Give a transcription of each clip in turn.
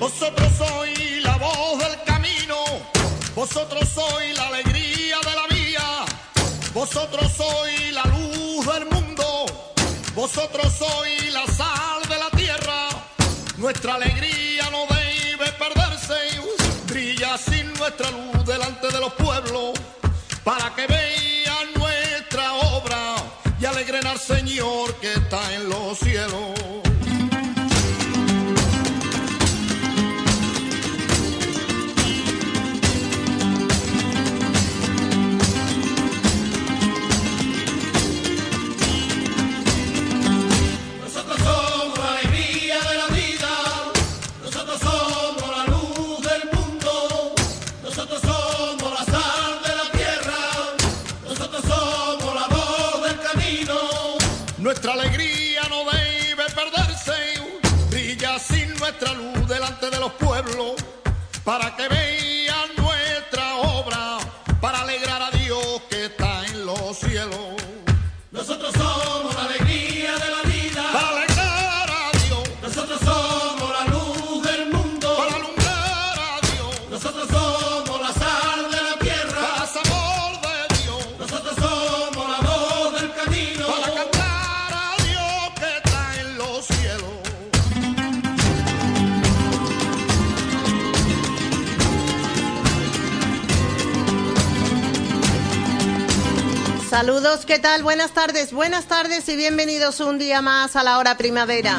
Vosotros sois la voz del camino, vosotros sois la alegría de la vía, vosotros sois la luz del mundo, vosotros sois la sal de la tierra. Nuestra alegría no debe perderse, brilla sin nuestra luz delante de los pueblos, para que vean nuestra obra y alegren al Señor que está en los cielos. Nuestra alegría no debe perderse, brilla sin nuestra luz delante de los pueblos, para que vean nuestra obra, para alegrar a Dios que está en los cielos. Nosotros somos la alegría de la vida, para alegrar a Dios. Nosotros somos la luz del mundo, para alumbrar a Dios. Nosotros somos la sal de la tierra, para sabor de Dios. Nosotros somos la voz del camino, para cantar cielo. Saludos, ¿qué tal? Buenas tardes y bienvenidos un día más a la hora primavera.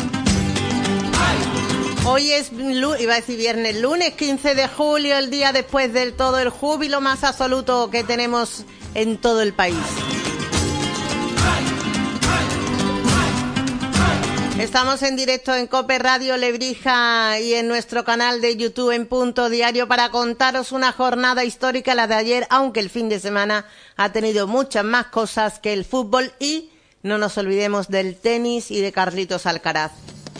Hoy es, iba a decir viernes, lunes 15 de julio, el día después del todo el júbilo más absoluto que tenemos en todo el país. Estamos en directo en COPE Radio Lebrija y en nuestro canal de YouTube en Punto Diario para contaros una jornada histórica, la de ayer, aunque el fin de semana ha tenido muchas más cosas que el fútbol y no nos olvidemos del tenis y de Carlitos Alcaraz.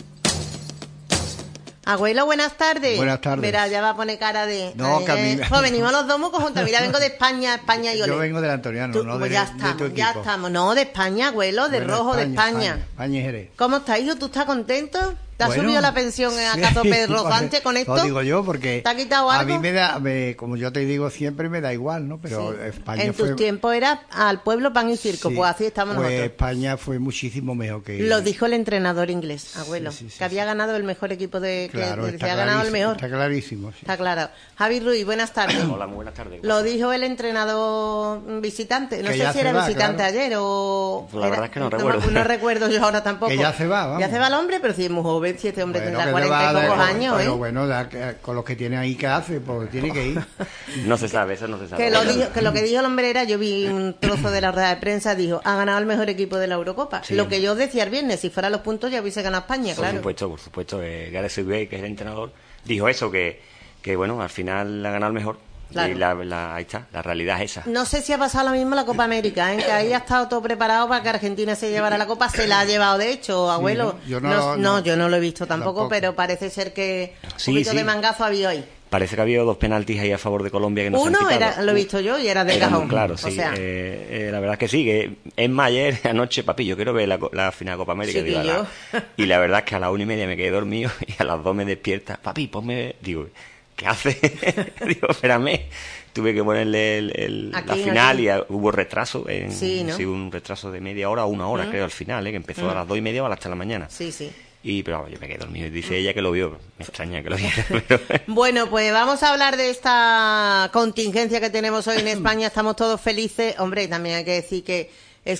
Abuelo, buenas tardes. Buenas tardes. Verá, ya va a poner cara de... No, camina. Pues venimos los dos muy conjuntos. Mira, vengo de España y ole. Yo vengo del Antoniano, no pues de tu equipo. Ya estamos. No, de España, abuelo, de Bueno, rojo, de España. España y Jerez. ¿Cómo estás, hijo? ¿Tú estás contento? ¿Te has Bueno, subido la pensión a Cato Pedro Sánchez con esto? Lo digo yo porque ¿Te ha quitado algo? a mí me da, como yo te digo siempre, me da igual, ¿no? Pero Sí. España en fue... tus tiempos era al pueblo pan y circo, Sí, pues así estamos pues nosotros. España fue muchísimo mejor que... Lo dijo el entrenador inglés, abuelo, Sí, que había ganado el mejor equipo de... Claro, que está se ha ganado el mejor. Está clarísimo, sí. Está claro. Javi Ruiz, buenas tardes. Hola, muy buenas tardes. Lo dijo el entrenador visitante. No Que sé ya si se era va, visitante claro. ayer o... Pues la verdad es que no recuerdo. No recuerdo yo ahora tampoco. Que ya se va, vamos. Ya se va el hombre, pero si es muy joven, si este hombre Bueno, tendrá que 40 y va pocos de- años, pero ¿eh? bueno, con los que tiene ahí, ¿qué hace? Porque tiene que ir. No se sabe, eso no se sabe. Que lo que dijo el hombre era, yo vi un trozo de la rueda de prensa, dijo, ha ganado el mejor equipo de la Eurocopa. Sí. Lo que yo decía el viernes, si fuera los puntos ya hubiese ganado España, claro. Por supuesto. Gareth Southgate, que es el entrenador, dijo eso, que bueno, al final ha ganado el mejor. Claro. Y ahí está, la realidad es esa. No sé si ha pasado lo mismo en la Copa América, ¿eh? Que ahí ha estado todo preparado para que Argentina se llevara la Copa. Se la ha llevado, de hecho, abuelo. yo yo no lo he visto tampoco, tampoco. pero parece ser que un Sí, poquito sí. de mangazo ha habido ahí. Parece que ha habido 2 penaltis ahí a favor de Colombia que no se han Uno pitado. era, lo he visto yo, y era de Era muy cajón. claro, sí. O sea, La verdad es que sí, que es más ayer, anoche, papi, yo quiero ver la final de Copa América. Sí, Digo, que yo. y la verdad es que a las 1:30 me quedé dormido y a las 2 me despierta. Papi, ponme... Digo, ¿qué hace? Digo, espérame. Tuve que ponerle la Aquí, final aquí. y hubo retraso. Sí, ¿no? Sí, un retraso de media hora o 1 hora, creo, al final, que empezó a las 2:30 o hasta la mañana. sí, sí. Pero vamos, yo me quedé dormido. Y dice ella que lo vio. Me extraña que lo viera. Pero... Bueno, pues vamos a hablar de esta contingencia que tenemos hoy en España. Estamos todos felices. Hombre, también hay que decir que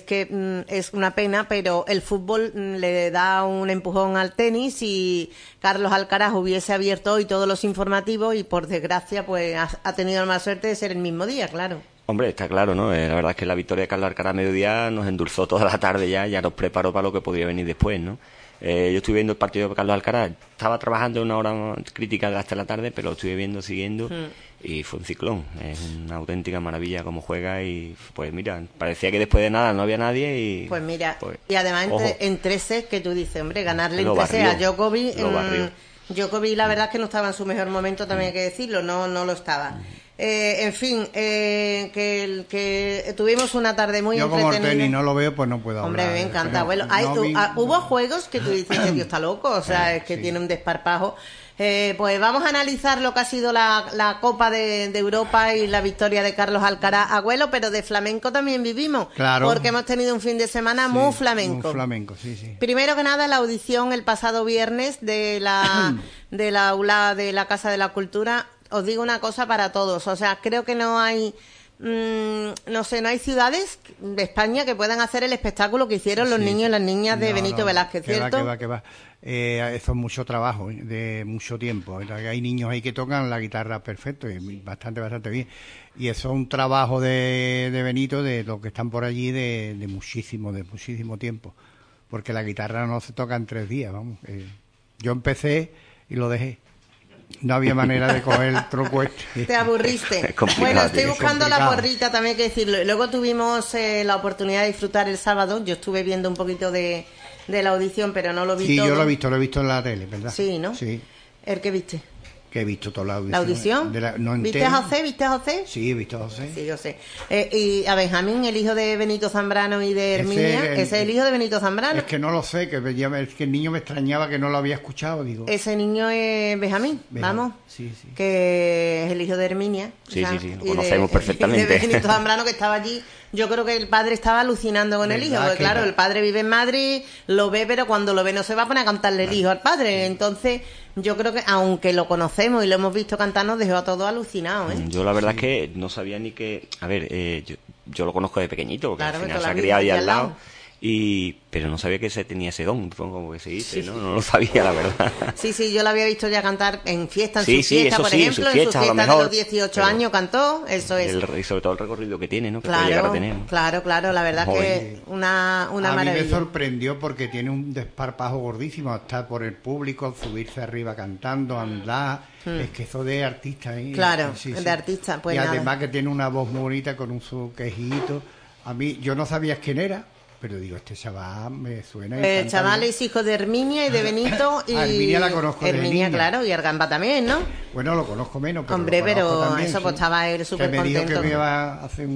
es una pena, pero el fútbol le da un empujón al tenis y Carlos Alcaraz hubiese abierto hoy todos los informativos y por desgracia pues ha tenido la mala suerte de ser el mismo día, claro. Hombre, está claro, ¿no? La verdad es que la victoria de Carlos Alcaraz a mediodía nos endulzó toda la tarde ya nos preparó para lo que podría venir después, ¿no? Yo estuve viendo el partido de Carlos Alcaraz, estaba trabajando una hora crítica hasta la tarde, pero lo estuve siguiendo, y fue un ciclón. Es una auténtica maravilla cómo juega y, pues mira, parecía que después de nada no había nadie y... Pues mira, pues, y además ojo. en 3 sets que tú dices, hombre, ganarle Lo en 3 sets a barrió, Djokovic... lo barrió. Djokovic la verdad es que no estaba en su mejor momento, también hay que decirlo, no lo estaba. En fin, que tuvimos una tarde muy Yo como el entretenida. tenis no lo veo, pues no puedo Hombre, hablar. me encanta, Pero abuelo. Hubo juegos que tú dices que Dios está loco, o sea, es que tiene un desparpajo. Pues vamos a analizar lo que ha sido la Copa de Europa y la victoria de Carlos Alcaraz, abuelo, pero de flamenco también vivimos. Claro. Porque hemos tenido un fin de semana muy flamenco. Muy flamenco, sí. Primero que nada, la audición el pasado viernes de la aula de la Casa de la Cultura. Os digo una cosa para todos, o sea, creo que no hay, no hay ciudades de España que puedan hacer el espectáculo que hicieron los niños y las niñas de Benito Velázquez, ¿cierto? Que va. Eso es mucho trabajo, de mucho tiempo. Hay niños ahí que tocan la guitarra perfecto y bastante bien. Y eso es un trabajo de Benito, de los que están por allí, de muchísimo tiempo. Porque la guitarra no se toca en 3 días, vamos. Yo empecé y lo dejé. No había manera de coger el truco este. Te aburriste. Bueno, estoy buscando la porrita, también hay que decirlo. Luego tuvimos la oportunidad de disfrutar el sábado. Yo estuve viendo un poquito de la audición, pero no lo vi todo. Sí, yo lo he visto en la tele, ¿verdad? Sí, ¿no? Sí. ¿El que viste? Que he visto toda la audición. ¿La audición? No ¿Viste a José? Sí, he visto a José. Sí, yo sé. Y a Benjamín, el hijo de Benito Zambrano y de Herminia, ese es el hijo de Benito Zambrano. Es que no lo sé, es que el niño me extrañaba que no lo había escuchado, digo. Ese niño es Benjamín, vamos. Sí. Que es el hijo de Herminia. Sí, lo conocemos perfectamente. Y de Benito Zambrano, que estaba allí. Yo creo que el padre estaba alucinando con el hijo, porque claro, el padre vive en Madrid, lo ve, pero cuando lo ve no se va a poner a cantarle el hijo al padre. Entonces, yo creo que, aunque lo conocemos y lo hemos visto cantar, nos dejó a todos alucinados, ¿eh? Yo la verdad es que no sabía ni que... A ver, yo lo conozco de pequeñito, porque claro, al final se ha criado ahí al lado. Pero no sabía que se tenía ese don, como que se dice, ¿no? No lo sabía, la verdad. Sí, yo lo había visto ya cantar en fiesta, su fiesta, por ejemplo, en su fiesta de los 18 años cantó, eso es. Y sobre todo el recorrido que tiene, ¿no? Que claro, puede llegar a tener. Claro, la verdad es que una maravilla. A mí me sorprendió porque tiene un desparpajo gordísimo, estar por el público, subirse arriba cantando, andar, es que eso de artista. Claro, de artista, pues y nada. además que tiene una voz muy bonita con su quejito. A mí, yo no sabía quién era, pero digo, este chaval me suena. El chaval es hijo de Herminia y de Benito. Y Herminia la conozco de Herminia, niña. Claro, y Argamba también, ¿no? Bueno, lo conozco menos, pero hombre, pero también, eso pues estaba él súper contento. Me dijo que me iba a hacer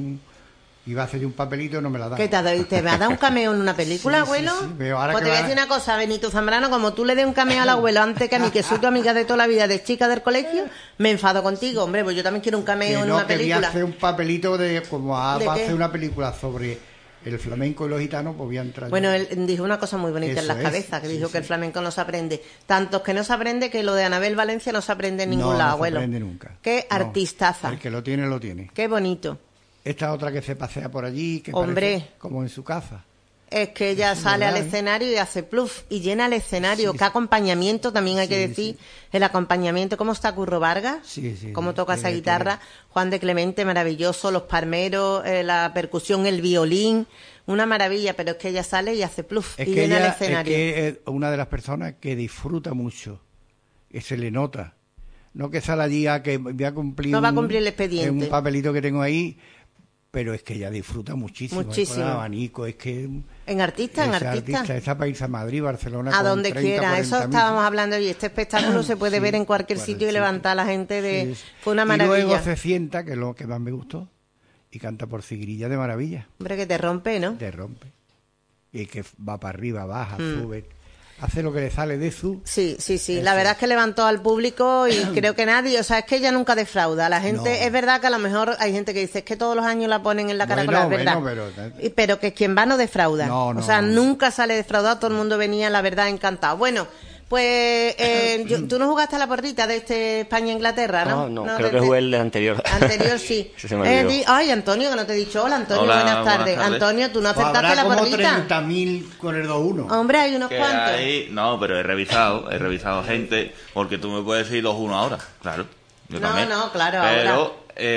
un papelito y no me la da. ¿Qué te va a dar un cameo en una película, abuelo? Sí, pero ahora pues que te voy a decir una cosa, Benito Zambrano, como tú le des un cameo al abuelo antes que a mí, que soy tu amiga de toda la vida, de chica del colegio, me enfado contigo, hombre, pues yo también quiero un cameo en una película. Quería hacer un papelito como va a hacer una película sobre el flamenco y los gitanos, pues voy a entrar. Bueno, él dijo una cosa muy bonita en las cabezas, que dijo que el flamenco no se aprende. Tantos que no se aprende, que lo de Anabel Valencia no se aprende en ningún lado, abuelo. No se aprende nunca. Qué artistaza. El que lo tiene, lo tiene. Qué bonito. Esta otra que se pasea por allí, que hombre, parece como en su casa. Es que ella sale al escenario y hace pluf y llena el escenario. Qué acompañamiento, también hay que decir. El acompañamiento, cómo está Curro Vargas, cómo toca esa guitarra. Juan de Clemente, maravilloso. Los palmeros, la percusión, el violín. Una maravilla, pero es que ella sale y hace pluf y llena el escenario. Es que es una de las personas que disfruta mucho. Que se le nota. No que sale allí a que voy a cumplir. No va a cumplir el expediente. Un papelito que tengo ahí. Pero es que ella disfruta muchísimo. Con el abanico, es que... En artista. Esa para irse a Madrid, Barcelona... A donde 30, quiera, eso estábamos hablando hoy. Este espectáculo se puede ver en cualquier sitio y levantar a la gente de... Fue una maravilla. Y luego se sienta, que es lo que más me gustó, y canta por Sigrilla de maravilla. Hombre, que te rompe, ¿no? Te rompe. Y que va para arriba, baja, sube... Hace lo que le sale de su... Sí. La verdad es que levantó al público y creo que nadie... O sea, es que ella nunca defrauda. La gente... Es verdad que a lo mejor hay gente que dice... Es que todos los años la ponen en la caracola, es verdad. Pero que quien va no defrauda. Nunca sale defraudado. Todo el mundo venía, la verdad, encantado. Bueno... Pues tú no jugaste a la porrita de este España-Inglaterra, ¿no? No, creo que jugué el anterior. Anterior, sí. Ay, Antonio, que no te he dicho. Hola, Antonio, buenas tardes. Antonio, tú no acertaste la porrita. Habrá como 30.000 con el 2-1. Hombre, hay unos cuantos. No, pero he revisado gente, porque tú me puedes decir 2-1 ahora, claro. Yo también. Claro, pero, ahora.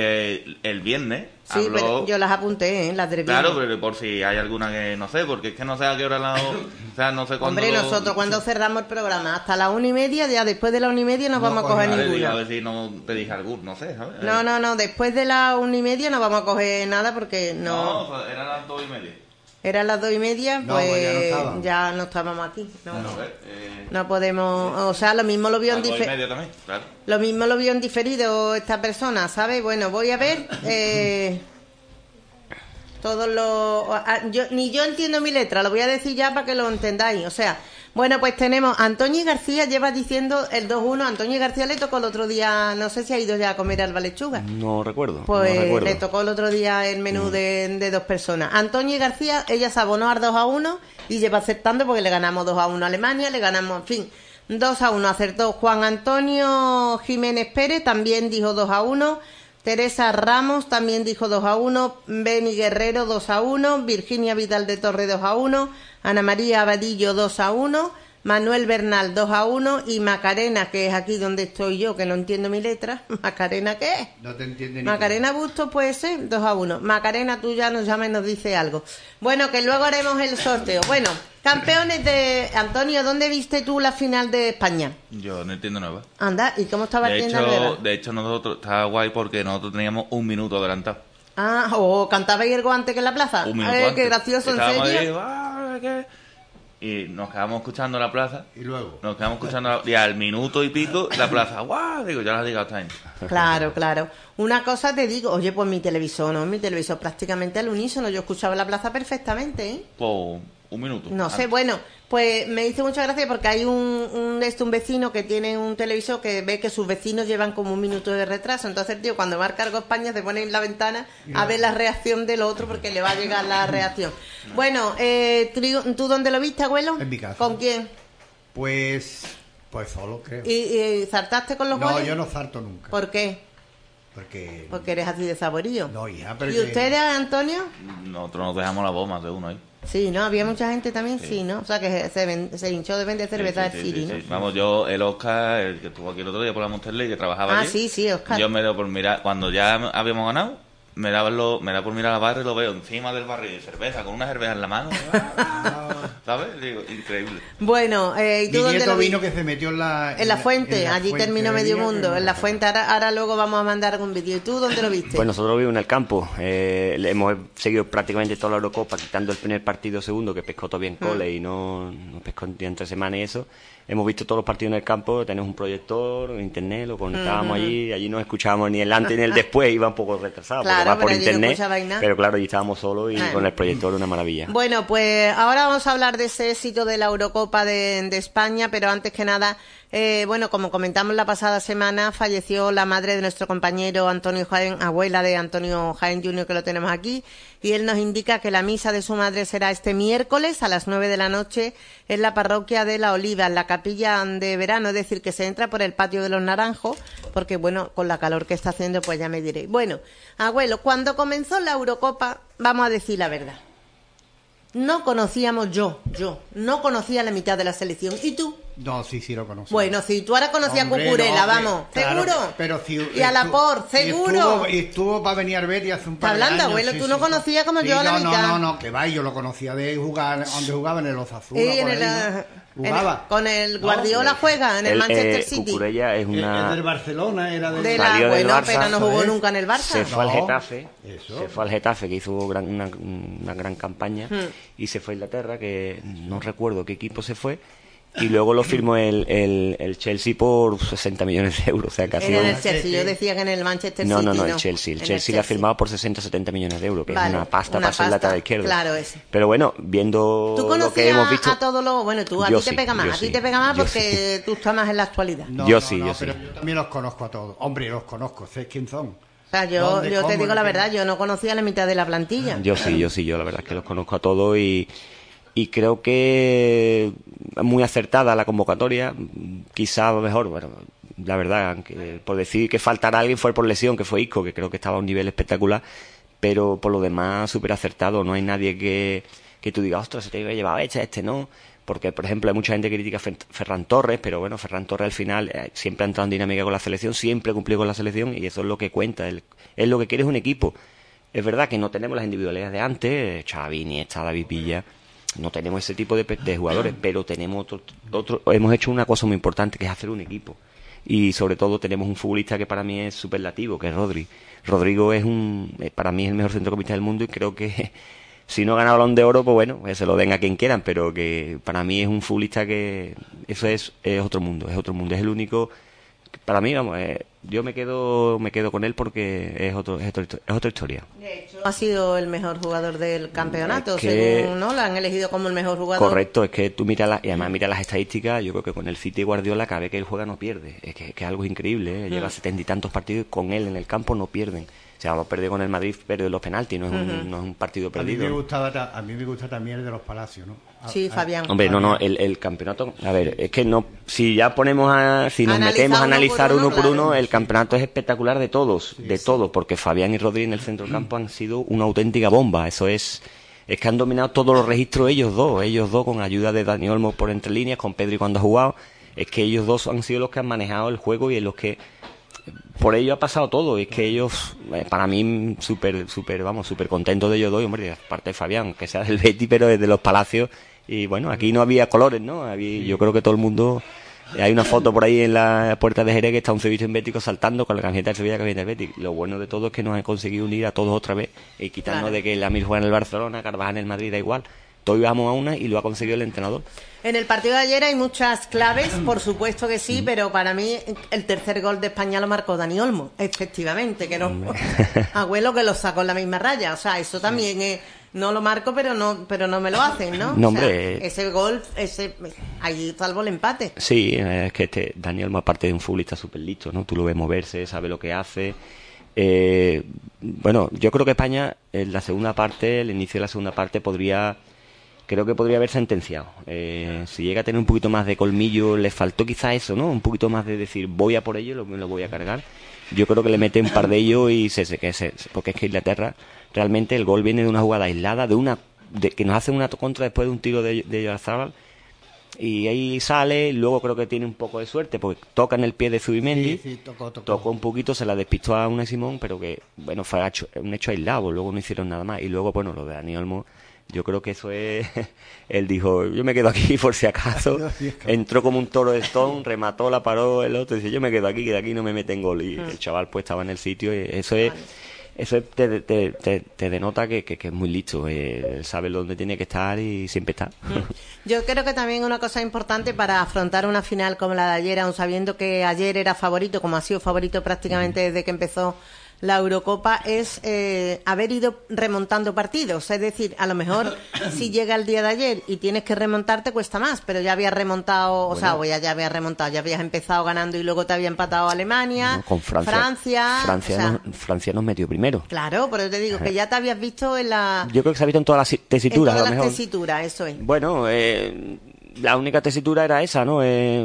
El viernes sí, habló... pero yo las apunté, las del viernes. Claro, pero por si hay alguna que no sé, porque es que no sé a qué hora o sea, no sé cuándo... Hombre, nosotros cuando cerramos el programa, hasta la 1:30, ya después de la 1:30 no vamos a coger ninguno. A ver si no te dije algún, no sé, ¿sabes? No, después de la 1:30 no vamos a coger nada porque no... No, eran las 2:30. Eran las 2:30, No, pues pues ya no estábamos aquí. No, Bueno, no podemos, o sea, lo mismo lo vio en las 2:30 diferido. también, claro. Lo mismo lo vio en diferido esta persona, ¿sabes? Bueno, voy a ver todos los... ni yo entiendo mi letra, lo voy a decir ya para que lo entendáis. O sea, bueno, pues tenemos... Antonio García lleva diciendo el 2-1. Antonio García le tocó el otro día, no sé si ha ido ya a comer Alba Lechuga. No recuerdo. Pues no recuerdo. le tocó el otro día el menú de 2 personas. Antonio García, ella se abonó al 2-1 y lleva acertando porque le ganamos 2-1 a Alemania, le ganamos, en fin, 2-1 acertó. Juan Antonio Jiménez Pérez también dijo 2-1. Teresa Ramos también dijo 2-1. Beni Guerrero 2-1. Virginia Vidal de Torre 2-1. Ana María Abadillo 2-1. Manuel Bernal 2-1 y Macarena, que es aquí donde estoy yo, que no entiendo mi letra. ¿Macarena qué es? No te entiende ni Macarena Bustos puede ser 2-1. Macarena, tú ya nos llama y nos dice algo. Bueno, que luego haremos el sorteo. Bueno, campeones de... Antonio, ¿dónde viste tú la final de España? Yo no entiendo nada. Anda, ¿y cómo estaba el tienda nueva? De hecho, nosotros estaba guay porque nosotros teníamos un minuto adelantado. Ah, o cantabais algo antes que en la plaza. Un minuto Ay, antes. qué gracioso, ¿en Estábamos serio? ahí, ¿qué? Y nos quedamos escuchando la plaza. Y luego. Nos quedamos escuchando y al minuto y pico la plaza. ¡Guau! Digo, ya la has llegado hasta ahí. Claro, claro. Una cosa te digo, oye, pues mi televisor, ¿no? Mi televisor prácticamente al unísono. Yo escuchaba la plaza perfectamente, ¿eh? Pues un minuto. No sé, bueno, pues me hizo mucha gracia porque hay un vecino que tiene un televisor que ve que sus vecinos llevan como un minuto de retraso. Entonces el tío cuando marca algo España se pone en la ventana a ver la reacción del otro porque le va a llegar la reacción. Bueno, ¿tú dónde lo viste, abuelo? En mi casa. ¿Con quién? Pues solo, creo. ¿Y zartaste con los No, goles? yo no zarto nunca. ¿Por qué? Porque eres así de saborío. No, hija, pero ¿Y que- ustedes, Antonio? Nosotros nos dejamos la bomba de uno ahí. Sí, ¿no? Había mucha gente también, sí, ¿no? O sea, que se hinchó de vender cerveza Sí, del sí, Siri, sí, ¿no? sí. Vamos, yo, el Oscar, el que estuvo aquí el otro día por la Monterley, que trabajaba Ah, allí. sí, Oscar. Yo me dio por mirar, cuando ya habíamos ganado, me da por mirar la barra y lo veo encima del barril de cerveza, con una cerveza en la mano. ¿Sabes? Digo, increíble. Bueno, ¿y tú Mi dónde nieto lo vino viste? que se metió en la... En la fuente, en la allí fuente terminó de medio día, mundo, que- en la fuente. Ahora luego vamos a mandar algún vídeo. ¿Y tú dónde lo viste? Pues nosotros lo vimos en el campo. Le hemos seguido prácticamente toda la Eurocopa, quitando el primer partido segundo, que pescó todavía en cole y no pescó entre semanas y eso. Hemos visto todos los partidos en el campo, tenemos un proyector, internet, lo conectábamos allí no escuchábamos ni el antes ni el después, iba un poco retrasado, Claro, porque va por pero allí no internet, escuchabais nada. pero claro, allí estábamos solos y con el proyector una maravilla. Bueno, pues ahora vamos a hablar de ese éxito de la Eurocopa de España, pero antes que nada, bueno, como comentamos la pasada semana, falleció la madre de nuestro compañero Antonio Jaén, abuela de Antonio Jaén Jr., que lo tenemos aquí, y él nos indica que la misa de su madre será este miércoles a las 9 de la noche en la parroquia de La Oliva, en la capilla de verano, es decir, que se entra por el patio de los Naranjos, porque bueno, con la calor que está haciendo, pues ya me diréis. Bueno, abuelo, cuando comenzó la Eurocopa, vamos a decir la verdad. No conocíamos yo no conocía la mitad de la selección. ¿Y tú? No, sí, lo conozco. Bueno, si tú ahora conocías a Hombre, Cucurella, no, vamos, claro, ¿seguro? pero si y a Laporte, ¿seguro? Estuvo para venir a Betty hace un Está par de hablando, años. abuelo, sí, tú no conocías como yo a la mitad. No, que va, yo lo conocía de jugar, donde jugaba en el Osasuna. Y en por el, ahí, ¿no? Jugaba. con el Guardiola No, juega en el Manchester City. Cucurella es Es una... del Barcelona, era del... De la, Salió del bueno, Barça, pero no jugó ¿sabes? nunca en el Barça. Se fue al No, Getafe, eso. se fue al Getafe, que hizo una gran campaña, y se fue a Inglaterra, que no recuerdo qué equipo se fue, y luego lo firmó el Chelsea por 60 millones de euros, o sea, casi... En el Chelsea, yo decía que en el Manchester City. No, el Chelsea. El En Chelsea le ha firmado por 60-70 millones de euros, que Vale, es una pasta una para ser pasta, lateral izquierdo. claro, ese. Pero bueno, viendo ¿Tú lo que conocías hemos visto... a todos los...? Bueno, tú, a Yo ti te sí, pega más, yo a ti sí, te pega más yo porque tú estás más en la actualidad. Yo sí. Pero yo también los conozco a todos. Hombre, los conozco, sé quién son. O sea, yo ¿Dónde, te cómo, digo la qué? verdad, yo no conocía la mitad de la plantilla. Yo la verdad es que los conozco a todos y creo que muy acertada la convocatoria, quizá mejor, bueno, la verdad, aunque por decir que faltara alguien fue por lesión, que fue Isco, que creo que estaba a un nivel espectacular, pero por lo demás súper acertado, no hay nadie que tú digas, ostras, se te iba a llevar este no, porque por ejemplo hay mucha gente que critica a Ferran Torres, pero bueno, Ferran Torres al final siempre ha entrado en dinámica con la selección, siempre ha cumplido con la selección y eso es lo que cuenta, él lo que quiere es un equipo. Es verdad que no tenemos las individualidades de antes, Xavi, Iniesta, David Villa, no tenemos ese tipo de jugadores, pero tenemos hemos hecho una cosa muy importante que es hacer un equipo. Y sobre todo tenemos un futbolista que para mí es superlativo, que es Rodrigo es para mí es el mejor centrocampista del mundo y creo que Si no gana Balón de Oro, pues bueno, que se lo den a quien quieran, pero que para mí es un futbolista que eso es otro mundo, es el único. Para mí, vamos, yo me quedo con él porque es otra historia. De hecho, ha sido el mejor jugador del campeonato, Es que, según, ¿no? La han elegido como el mejor jugador. Correcto, es que tú miras y además miras las estadísticas. Yo creo que con el City Guardiola, cada vez que él juega no pierde. Es que algo increíble, ¿eh? Lleva 70 y tantos partidos y con él en el campo no pierden. O sea, vamos a perder con el Madrid, perder los penaltis, no es un partido perdido. A mí me gusta también el de los Palacios, ¿no? Sí, Fabián. Hombre, no, el campeonato, a ver, es que no, si ya si nos metemos a analizar uno por uno, el campeonato es espectacular de todos, todos, porque Fabián y Rodri en el centro del campo han sido una auténtica bomba. Eso es que han dominado todos los registros ellos dos con ayuda de Dani Olmo por entre líneas, con Pedri cuando ha jugado. Es que ellos dos han sido los que han manejado el juego y en los que por ello ha pasado todo. Es que ellos, para mí, súper contento de ellos dos. Y, hombre, aparte de Fabián, que sea del Betis, pero es de los Palacios. Y bueno, aquí no había colores, ¿no? Yo creo que todo el mundo. Hay una foto por ahí en la puerta de Jerez que está un sevillano bético saltando con la camiseta del Sevilla y la camiseta del Betis. Lo bueno de todo es que nos han conseguido unir a todos otra vez y quitarnos de que el Amir juega en el Barcelona, Carvajal en el Madrid, da igual. Todos íbamos a una y lo ha conseguido el entrenador. En el partido de ayer hay muchas claves, por supuesto que sí, pero para mí el tercer gol de España lo marcó Dani Olmo, efectivamente, que no Agüelo que lo sacó en la misma raya. O sea, eso también es, no lo marco, pero no me lo hacen, ¿no? No, o sea, hombre. Ese gol, ahí salvo el empate. Sí, es que Dani Olmo, aparte de un futbolista súper listo, ¿no? Tú lo ves moverse, sabe lo que hace. Bueno, yo creo que España en la segunda parte, el inicio de la segunda parte creo que podría haber sentenciado. Si llega a tener un poquito más de colmillo, le faltó quizá eso, ¿no? Un poquito más de decir, voy a por ello, me lo voy a cargar. Yo creo que le mete un par de ellos y porque es que Inglaterra, realmente el gol viene de una jugada aislada, que nos hace una contra después de un tiro de Oyarzabal, y ahí sale, y luego creo que tiene un poco de suerte, porque toca en el pie de Zubimendi, tocó un poquito, se la despistó a Unai Simón, pero que, bueno, fue un hecho aislado, luego no hicieron nada más, y luego, bueno, lo de Dani Olmo, yo creo que eso es. Él dijo, yo me quedo aquí por si acaso. Entró como un toro de Stone, remató, la paró el otro. Dice, yo me quedo aquí, que de aquí no me meten gol. Y el chaval pues estaba en el sitio. Y eso te denota que es muy listo. Él sabe dónde tiene que estar y siempre está. Yo creo que también una cosa importante para afrontar una final como la de ayer, aun sabiendo que ayer era favorito, como ha sido favorito prácticamente desde que empezó la Eurocopa, es haber ido remontando partidos. Es decir, a lo mejor si llega el día de ayer y tienes que remontarte cuesta más, pero ya habías remontado, ya habías remontado, ya habías empezado ganando y luego te había empatado Alemania, con Francia nos metió primero. Claro, pero te digo que ya te habías visto en la... Yo creo que se ha visto en todas las tesituras. En todas las tesituras, eso es. Bueno, la única tesitura era esa, ¿no?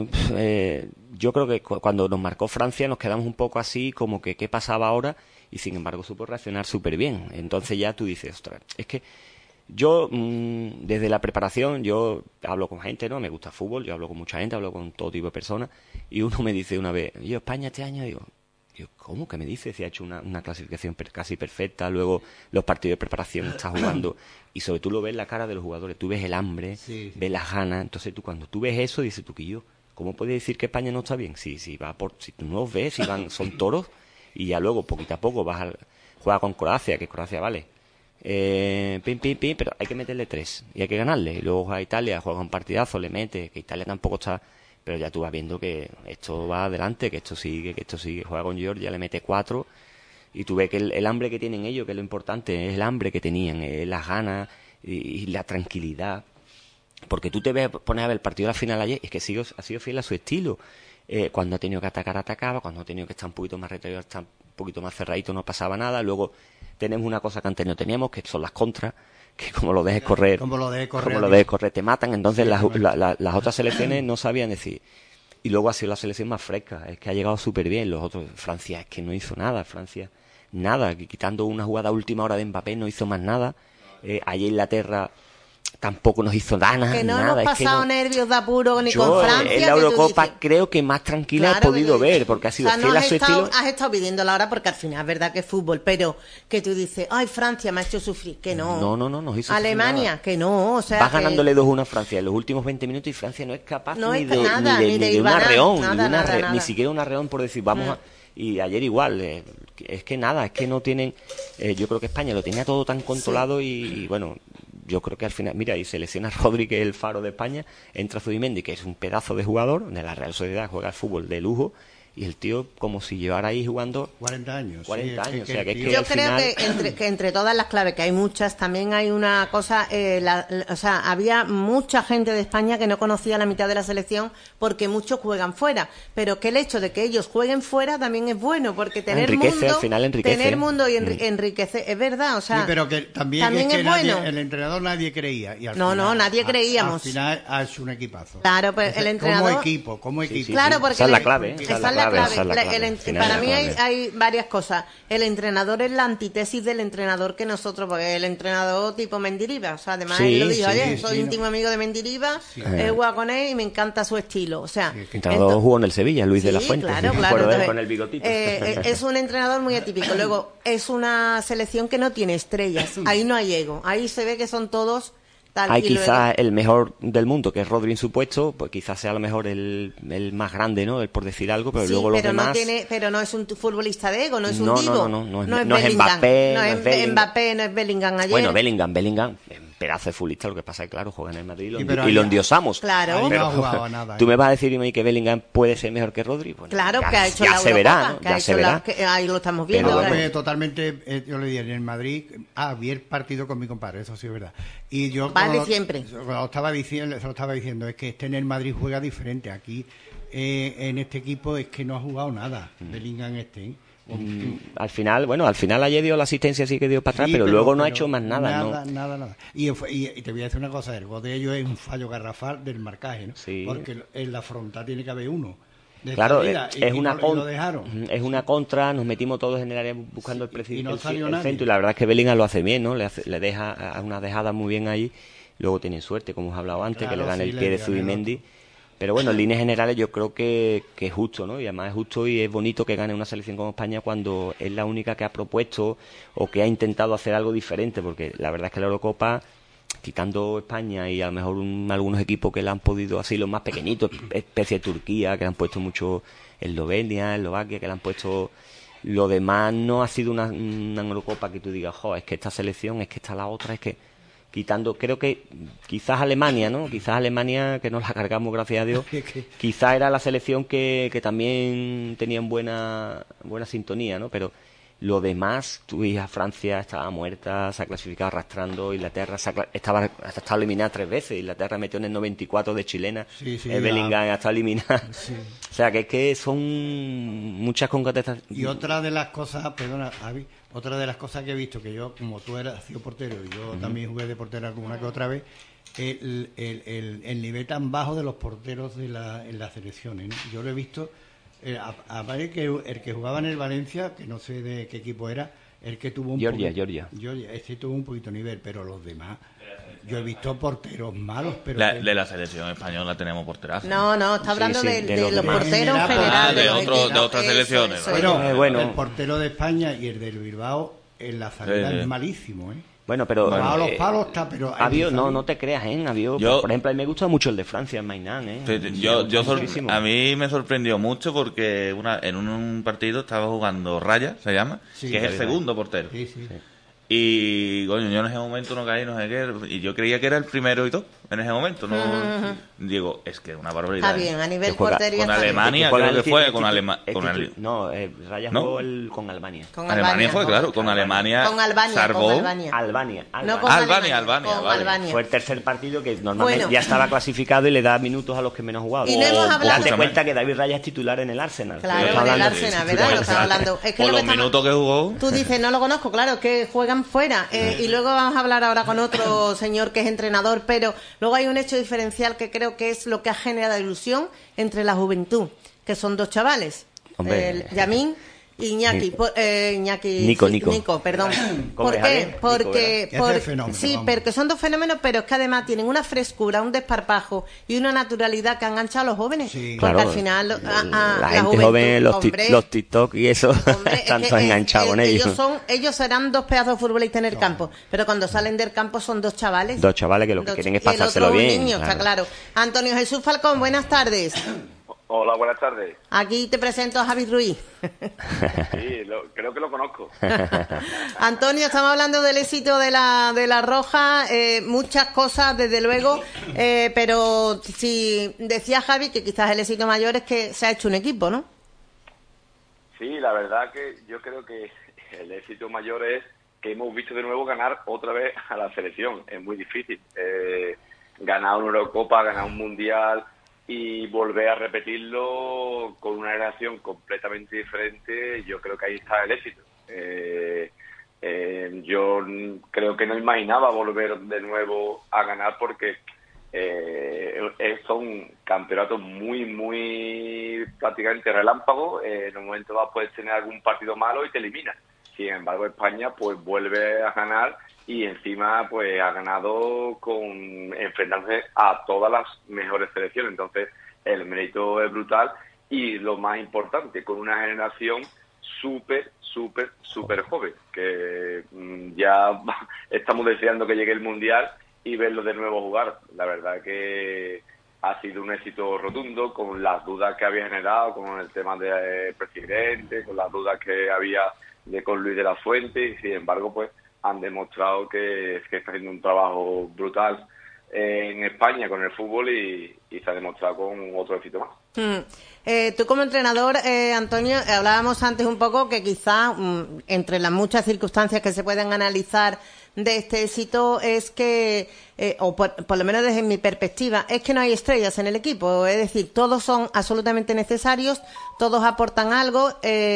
Yo creo que cuando nos marcó Francia nos quedamos un poco así, como que qué pasaba ahora, y sin embargo supo reaccionar súper bien. Entonces ya tú dices, ostras, es que yo desde la preparación, yo hablo con gente, ¿no? Me gusta el fútbol, yo hablo con mucha gente, hablo con todo tipo de personas, y uno me dice una vez, yo España este año, digo, ¿cómo que me dices? Si ha hecho una clasificación casi perfecta, luego los partidos de preparación está jugando, y sobre todo lo ves en la cara de los jugadores, tú ves el hambre, ves las ganas, entonces cuando tú ves eso, dices tú que yo, ¿cómo puedes decir que España no está bien? Si tú no los ves, son toros, y ya luego, poquito a poco, juega con Croacia, que Croacia vale. Pero hay que meterle 3 y hay que ganarle. Y luego juega Italia, juega un partidazo, le mete, que Italia tampoco está, pero ya tú vas viendo que esto va adelante, que esto sigue. Juega con Georgia, le mete 4, y tú ves que el hambre que tienen ellos, que es lo importante, es el hambre que tenían, las ganas y la tranquilidad. Porque tú te pones a ver el partido de la final ayer, es que ha sido fiel a su estilo. Cuando ha tenido que atacar, atacaba. Cuando ha tenido que estar un poquito más retraído, estar un poquito más cerradito, no pasaba nada. Luego tenemos una cosa que antes no teníamos, que son las contras, que como lo dejes correr, te matan. Entonces las otras selecciones no sabían decir. Y luego ha sido la selección más fresca, es que ha llegado súper bien. Los otros, Francia es que no hizo nada, nada, quitando una jugada a última hora de Mbappé, no hizo más nada. Ayer Inglaterra tampoco nos hizo nada. Que no nada. hemos pasado nervios de apuro ni yo, con Francia. En la Eurocopa creo que más tranquila he podido ver, porque ha sido fiel a su estilo. Has estado pidiendo la hora porque al final es verdad que es fútbol, pero que tú dices, ay, Francia me ha hecho sufrir, que no. No nos hizo Alemania, nada. Que no, o sea. Vas ganándole 2-1 a Francia en los últimos 20 minutos y Francia no es capaz ni de un arreón, ni siquiera un arreón por decir, vamos a... Y ayer igual, es que no tienen, yo creo que España lo tenía todo tan controlado y bueno, yo creo que al final, mira, y selecciona a Rodri, que es el faro de España, entra Zubimendi, que es un pedazo de jugador, de la Real Sociedad, juega al fútbol de lujo, y el tío como si llevara ahí jugando 40 años. 40 sí, años, o sea, que es que Yo al creo final... que entre todas las claves, que hay muchas, también hay una cosa, o sea, había mucha gente de España que no conocía la mitad de la selección porque muchos juegan fuera, pero que el hecho de que ellos jueguen fuera también es bueno, porque tener Enriquece, mundo, al final enriquece. tener mundo y enriquece, es verdad, o sea, Sí, pero que también es que es bueno. el entrenador nadie creía. Y al No, final, nadie creíamos. Al final ha hecho un equipazo. Claro, pues el entrenador... Como equipo. Claro, porque esa es la clave, esa es la clave. Al final Para es la mí clave. hay varias cosas. El entrenador es la antítesis del entrenador que nosotros, porque el entrenador tipo Mendilibar, o sea, además Sí, él lo dijo sí, ayer, sí, soy no. íntimo amigo de Mendilibar, he jugado con él y me encanta su estilo, o sea, El entrenador jugó en el Sevilla, Luis de la sí, Fuente, claro, me claro, acuerdo de él entonces, con el bigotito. es un entrenador muy atípico. Luego, es una selección que no tiene estrellas, ahí no hay ego, ahí se ve que son todos tal. Hay y quizás luego- el mejor del mundo, que es Rodri en su puesto, pues quizás sea a lo mejor el más grande, ¿no? El por decir algo, pero Sí, luego los pero demás... pero no es un futbolista de ego, no es un No, divo. no es Bellingham, Mbappé, no no es es Bellingham. Mbappé, no es Bellingham ayer. Bueno, Bellingham, pedazo de futbolista, lo que pasa es que, claro, juega en el Madrid Sí, pero y lo ahí- endiosamos. Claro. Ahí Pero, no ha jugado nada. ¿tú me vas a decir a mí que Bellingham puede ser mejor que Rodri? Bueno, Claro, ya, que ha hecho ya la se Eurocopa, verá, ¿no? que ha Ya hecho se verá. ahí lo estamos viendo. Pero ahora. Pues totalmente, yo le dije, en el Madrid, vi el partido con mi compadre, eso sí es verdad. Y yo Vale como- siempre. se lo estaba diciendo, es que en el Madrid juega diferente. Aquí, en este equipo, es que no ha jugado nada. Bellingham Al final ayer dio la asistencia, sí que dio para atrás, Sí, pero luego no ha hecho más nada, ¿no? Nada. Y te voy a decir una cosa, el gol de ellos es un fallo garrafal del marcaje, ¿no? Sí. Porque en la frontal tiene que haber uno. De Claro, salida, es una y lo dejaron. es una contra, nos metimos todos en el área buscando y no salió el nadie. centro, y la verdad es que Bellingham lo hace bien, ¿no? Le deja a una dejada muy bien ahí, luego tienen suerte, como os he hablado antes, que le Claro, dan sí, el le pie de dan el Zubimendi, pero bueno, en líneas generales yo creo que es justo, ¿no? Y además es justo y es bonito que gane una selección como España cuando es la única que ha propuesto o que ha intentado hacer algo diferente, porque la verdad es que la Eurocopa, quitando España y a lo mejor algunos equipos que la han podido, así los más pequeñitos, especie de Turquía, que le han puesto mucho, Eslovenia, Eslovaquia, que le han puesto, lo demás no ha sido una Eurocopa que tú digas, jo, es que esta selección, es que esta la otra, es que quitando, creo que quizás Alemania, ¿no? Quizás Alemania, que nos la cargamos, gracias a Dios, quizás era la selección que también tenían buena sintonía, ¿no? Pero lo demás, tú ves a Francia, estaba muerta, se ha clasificado arrastrando, Inglaterra estaba eliminada 3 veces, Inglaterra metió en el 94 de chilena, Sí, Bellingham ha estado eliminada. Sí. O sea, que es que son muchas concatenaciones. Y otra de las cosas, perdona, Avi, otra de las cosas que he visto, que yo, como tú eras sido portero y yo también jugué de portero alguna que otra vez, el nivel tan bajo de los porteros en las selecciones, ¿no? Yo lo he visto, aparte que el que jugaba en el Valencia, que no sé de qué equipo era, el que tuvo un Georgia. este tuvo un poquito de nivel, pero los demás, yo he visto porteros malos, pero De la selección española tenemos porterazos. No, está hablando Sí, de de los los demás. porteros En general. general, de otras selecciones, eso, bueno, bueno. el portero de España y el del Bilbao en la salida Sí. es malísimo, ¿eh? Bueno, pero Bajo los palos está, pero no te creas, por ejemplo, a mí me gusta mucho el de Francia, el Mainán, Sí, a mí me sorprendió mucho porque en un partido estaba jugando Raya, se llama, Sí, que es el Raya. segundo portero. Sí, sí. Y, coño, yo en ese momento no caí, no sé qué, y yo creía que era el primero y todo, en ese momento, no digo, es que es una barbaridad. Está bien, a nivel Que juega portería con está bien. Alemania, Juega creo el que fue, título- con Alemania. No, Raya ¿No? jugó con Albania. Con Alemania fue, claro, con Alemania. Con Albania, salvó. con Albania. Albania. No con Albania, con vale. Albania. Fue el tercer partido que normalmente Bueno. ya estaba clasificado y le da minutos a los que menos jugaban. Y no hemos hablado- Date Escúchame. cuenta que David Raya es titular en el Arsenal. Claro, Lo en está el hablando- Arsenal, ¿verdad? Lo estamos hablando. Es que Por lo que los estamos- minutos que jugó. Tú dices, no lo conozco, claro, que juegan fuera. Y luego vamos a hablar ahora con otro señor que es entrenador, pero luego hay un hecho diferencial que creo que es lo que ha generado ilusión entre la juventud, que son 2 chavales, Hombre. Yamín y Iñaki. Nico. Perdón. ¿Cómo ¿Por es, qué? Ale? Porque, Nico, ¿verdad? Ese es fenómeno, sí, vamos. porque son 2 fenómenos, pero es que además tienen una frescura, un desparpajo y una naturalidad que han enganchado a los jóvenes. Sí. Porque Claro, al final la gente juventud, joven, hombre, los TikTok y eso, hombre, es están que, todos enganchados con ellos. ellos serán 2 pedazos de futbolistas en el campo, pero cuando salen del campo son 2 chavales. 2 chavales que lo que quieren es Y el pasárselo otro un bien. niño, está claro. Antonio Jesús Falcón, buenas tardes. Hola, buenas tardes. Aquí te presento a Javi Ruiz. Sí, creo que lo conozco. Antonio, estamos hablando del éxito de la Roja, muchas cosas, desde luego, pero si decía Javi que quizás el éxito mayor es que se ha hecho un equipo, ¿no? Sí, la verdad que yo creo que el éxito mayor es que hemos visto de nuevo ganar otra vez a la selección. Es muy difícil ganar una Eurocopa, ganar un Mundial y volver a repetirlo con una generación completamente diferente. Yo creo que ahí está el éxito. Yo creo que no imaginaba volver de nuevo a ganar porque son campeonatos muy prácticamente relámpagos. En un momento dado puedes tener algún partido malo y te elimina. Sin embargo, España pues vuelve a ganar y encima pues ha ganado enfrentándose a todas las mejores selecciones. Entonces el mérito es brutal y lo más importante, con una generación súper joven, que ya estamos deseando que llegue el Mundial y verlo de nuevo jugar. La verdad que ha sido un éxito rotundo, con las dudas que había generado con el tema del presidente, con las dudas que había con Luis de la Fuente, y sin embargo pues han demostrado que está haciendo un trabajo brutal en España con el fútbol y se ha demostrado con otro éxito más. Tú como entrenador, Antonio, hablábamos antes un poco que quizá entre las muchas circunstancias que se pueden analizar de este éxito es que, o por lo menos desde mi perspectiva, es que no hay estrellas en el equipo. Es decir, todos son absolutamente necesarios, todos aportan algo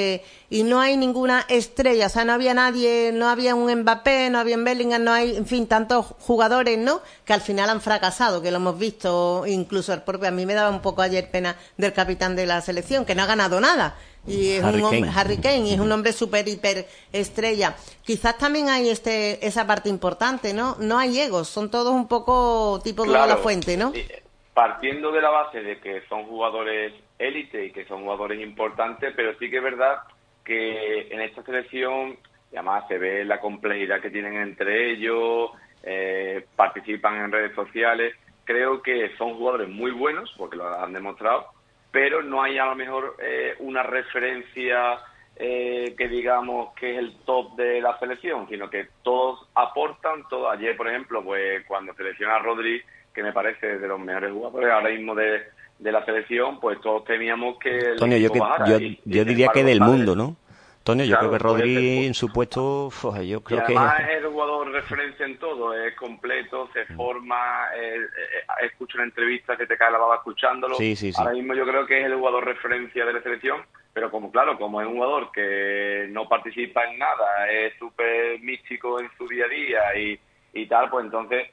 y no hay ninguna estrella. O sea, no había nadie, no había un Mbappé, no había un Bellingham, no hay, en fin, tantos jugadores, ¿no? Que al final han fracasado, que lo hemos visto, incluso el propio. A mí me daba un poco ayer pena del capitán de la selección, que no ha ganado nada. Y es Harry Kane, y es un hombre hiper estrella. Quizás también hay esa parte importante, ¿no? No hay egos, son todos un poco tipo de la Fuente, ¿no? Partiendo de la base de que son jugadores élite y que son jugadores importantes, pero sí que es verdad que en esta selección, además se ve la complejidad que tienen entre ellos, participan en redes sociales. Creo que son jugadores muy buenos, porque lo han demostrado, pero no hay a lo mejor una referencia que digamos que es el top de la selección, sino que todos aportan, todo. Ayer, por ejemplo, pues cuando selecciona a Rodri, que me parece de los mejores jugadores ahora mismo de la selección, pues todos teníamos que... Antonio, yo diría que del mundo, ¿no? Antonio, yo creo que Rodri en su puesto, yo creo que... además es el jugador referencia en todo, es completo, se forma, escucha una entrevista que te cae la baba escuchándolo. Sí. Ahora mismo yo creo que es el jugador referencia de la selección, pero como es un jugador que no participa en nada, es súper místico en su día a día y tal, pues entonces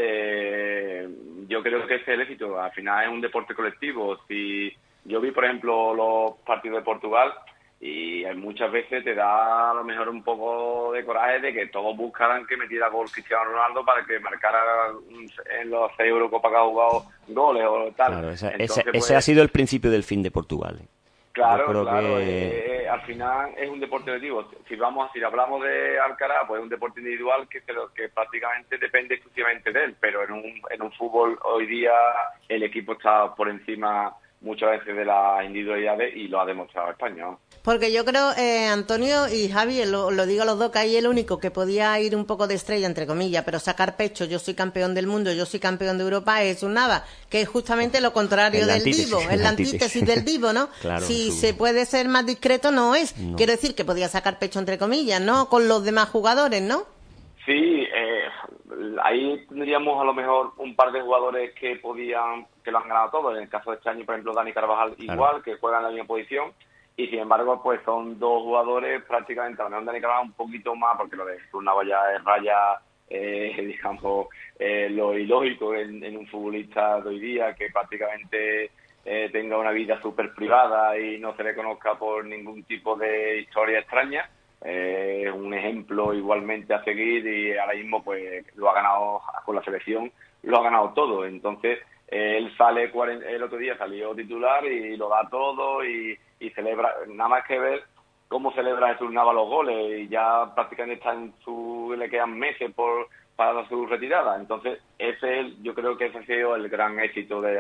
yo creo que ese es el éxito. Al final es un deporte colectivo. Si yo vi, por ejemplo, los partidos de Portugal, y muchas veces te da a lo mejor un poco de coraje de que todos buscaran que metiera gol Cristiano Ronaldo para que marcara en los 6 Eurocopas que ha jugado goles o tal. Claro, ese ha sido el principio del fin de Portugal. Claro. Al final es un deporte colectivo. Si hablamos de Alcaraz, pues es un deporte individual que prácticamente depende exclusivamente de él, pero en un fútbol hoy día el equipo está por encima muchas veces de las individualidades y lo ha demostrado España, ¿no? Porque yo creo, Antonio y Javi, lo digo a los dos, que ahí el único que podía ir un poco de estrella, entre comillas, pero sacar pecho, yo soy campeón del mundo, yo soy campeón de Europa, es un Nava, que es justamente lo contrario del divo, es la antítesis del divo, ¿no? Claro, si se puede ser más discreto, no es. No. Quiero decir que podía sacar pecho, entre comillas, ¿no? Con los demás jugadores, ¿no? Sí, ahí tendríamos a lo mejor un par de jugadores que lo han ganado todo. En el caso de este año, por ejemplo, Dani Carvajal igual, que juega en la misma posición. Y sin embargo, pues son dos jugadores prácticamente, a lo mejor Dani Carvajal un poquito más, porque lo de Zurnava ya es raya, digamos, lo ilógico en un futbolista de hoy día, que prácticamente tenga una vida súper privada y no se le conozca por ningún tipo de historia extraña. Es un ejemplo igualmente a seguir y ahora mismo pues lo ha ganado con la selección, lo ha ganado todo. Entonces él sale, el otro día salió titular y lo da todo y celebra, nada más que ver cómo celebra Jesús Nava los goles, y ya prácticamente le quedan meses para su retirada. Entonces yo creo que ese ha sido el gran éxito de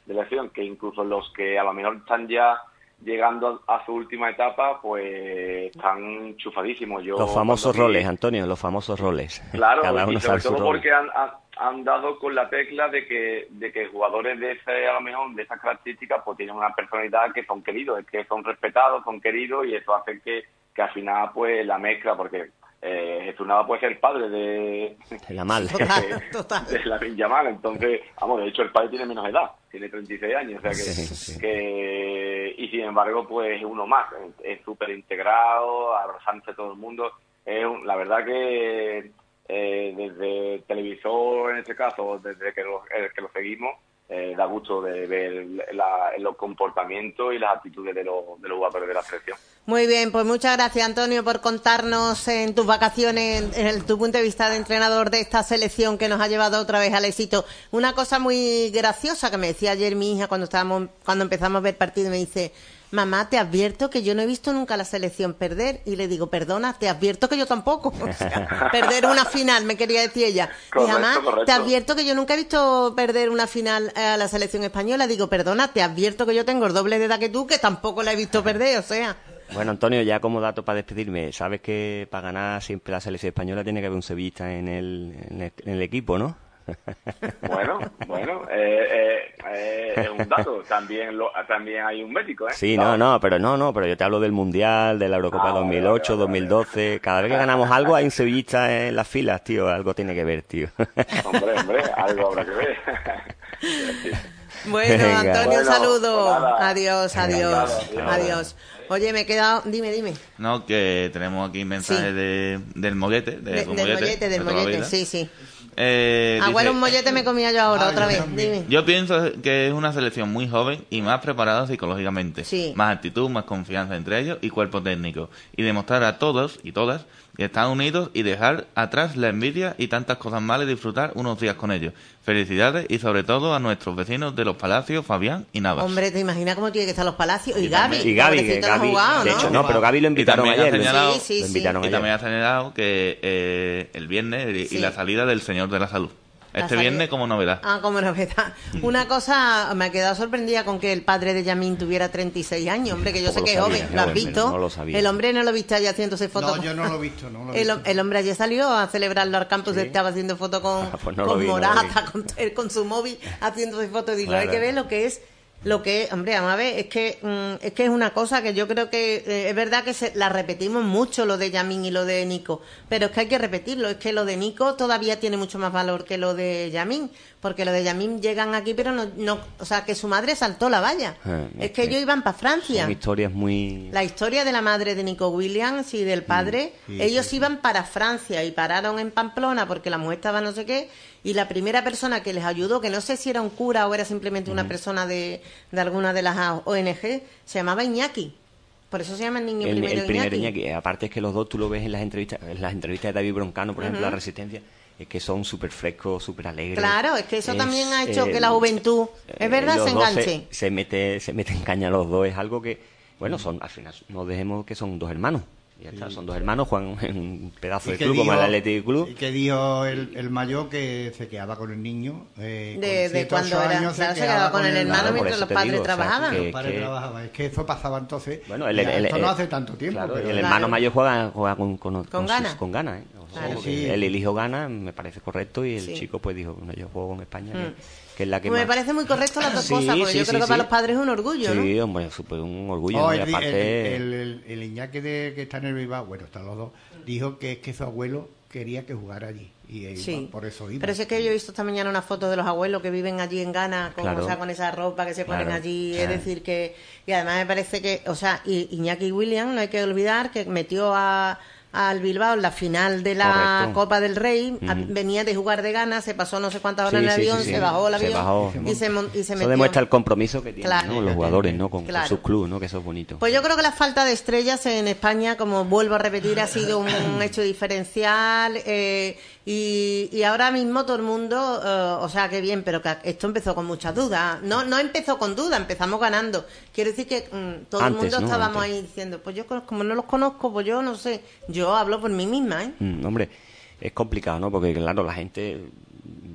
de elección, que incluso los que a lo mejor están ya llegando a su última etapa, pues están chufadísimos. Los famosos roles, Antonio, los famosos roles. Claro, Cada uno y sobre sabe su todo rol. porque han dado con la tecla de que jugadores de ese, a lo mejor, de esas características, pues tienen una personalidad que son queridos, que son respetados, son queridos, y eso hace que al final, pues, la mezcla, porque Jesús Nava puede ser el padre de Yamal. de Lamine Yamal. Entonces, vamos, de hecho el padre tiene menos edad, tiene 36 años, o sea que y sin embargo, pues uno más, es súper integrado, abrazándose todo el mundo. La verdad que desde el televisor, en este caso, desde que lo seguimos, da gusto de ver los comportamientos y las actitudes de los jugadores de la selección. Muy bien, pues muchas gracias, Antonio, por contarnos en tus vacaciones, en tu punto de vista de entrenador de esta selección que nos ha llevado otra vez al éxito. Una cosa muy graciosa que me decía ayer mi hija cuando empezamos a ver partido, me dice: mamá, te advierto que yo no he visto nunca a la selección perder. Y le digo: perdona, te advierto que yo tampoco. O sea, perder una final, me quería decir ella. Y jamás, te advierto que yo nunca he visto perder una final a la selección española. Digo: perdona, te advierto que yo tengo el doble de edad que tú, que tampoco la he visto perder, o sea. Bueno, Antonio, ya como dato para despedirme, sabes que para ganar siempre la selección española tiene que haber un sevillista en el equipo, ¿no? Bueno, es un dato. También hay un médico, ¿eh? Sí, pero yo te hablo del Mundial, de la Eurocopa 2008, 2012. Cada vez que ganamos algo hay un sevillista en las filas, tío. Algo tiene que ver, tío. Hombre, algo habrá que ver. Bueno, Antonio, un saludo. Pues nada. Adiós. Oye, me he quedado... Dime. No, que tenemos aquí mensajes del Mollete. Del Mollete, sí. Dice, un mollete me comía yo ahora, otra vez. Dime. Yo pienso que es una selección muy joven y más preparada psicológicamente. Sí. Más actitud, más confianza entre ellos y cuerpo técnico. Y demostrar a todos y todas que están unidos y dejar atrás la envidia y tantas cosas malas y disfrutar unos días con ellos. Felicidades y sobre todo a nuestros vecinos de Los Palacios, Fabián y Navas. Hombre, ¿te imaginas cómo tiene que estar Los Palacios? Y Gaby, pobrecito, no ha jugado, de ¿no? hecho, no, pero Gaby lo invitaron ayer. Sí. También ha señalado que el viernes y la salida del Señor de la Salud. Viernes como novedad. Como novedad. Una cosa, me ha quedado sorprendida con que el padre de Yamin tuviera 36 años. Hombre, que yo sé que es joven. ¿Lo has visto? No lo sabía. El hombre no lo viste allá haciéndose fotos. No, yo no lo he visto. El hombre ayer salió a celebrarlo al campus, estaba haciendo fotos con Morata, con su móvil, haciéndose fotos. Digo, hay que ver lo que es, hombre, vamos a ver, es que es una cosa que yo creo que es verdad que la repetimos mucho, lo de Yamin y lo de Nico, pero es que hay que repetirlo. Es que lo de Nico todavía tiene mucho más valor que lo de Yamin, porque lo de Yamin llegan aquí, pero no, o sea, que su madre saltó la valla. Es que ellos iban para Francia. Son historias muy... La historia de la madre de Nico Williams y del padre, ellos iban para Francia y pararon en Pamplona porque la mujer estaba no sé qué, y la primera persona que les ayudó, que no sé si era un cura o era simplemente una persona de alguna de las ONG, se llamaba Iñaki. Por eso se llama el niño el primer Iñaki. Iñaki. Aparte es que los dos tú lo ves en las entrevistas de David Broncano, por ejemplo, La Resistencia, es que son súper frescos, súper alegres. Claro, es que eso también ha hecho que la juventud, es verdad, se enganche. Se mete en caña los dos, es algo que, bueno, al final no dejemos que son dos hermanos. Ya está, son dos hermanos, juegan en un pedazo de club como el Athletic Club. Y que dijo el mayor que se quedaba con el niño. De cuando era, años, se quedaba con el hermano mientras los padres trabajaban. Los padres trabajaban. Es que eso pasaba entonces. Bueno, esto no hace tanto tiempo. Claro, pero el hermano mayor juega con ganas. Con ganas, ¿eh? Claro. Él eligió ganas, me parece correcto, y el chico pues dijo, bueno, yo juego con España, que es la que me más... parece muy correcto las dos cosas, porque yo creo que para los padres es un orgullo, ¿no? Sí, hombre, súper un orgullo. Y aparte... el Iñaki que está en el Bilbao, bueno, están los dos, dijo que es que su abuelo quería que jugara allí. Y por eso iba. Pero es que yo he visto esta mañana una foto de los abuelos que viven allí en Ghana, claro. O sea, con esa ropa que se ponen allí. Claro. Es decir, que... Y además me parece que... O sea, Iñaki Williams, no hay que olvidar que metió al Bilbao en la final de la Copa del Rey, venía de jugar de Ghana, se pasó no sé cuántas horas en el avión, se bajó el avión y se metió. Eso demuestra el compromiso que tienen, claro, ¿no? Los jugadores, ¿no? Con sus clubes, ¿no? Que eso es bonito. Pues yo creo que la falta de estrellas en España, como vuelvo a repetir, ha sido un hecho diferencial, y ahora mismo todo el mundo, o sea, qué bien, pero que esto empezó con muchas dudas. No empezó con dudas, empezamos ganando. Quiero decir que todo el mundo estábamos ahí diciendo, pues yo como no los conozco, pues yo no sé. Yo hablo por mí misma, ¿eh? Hombre, es complicado, ¿no? Porque claro, la gente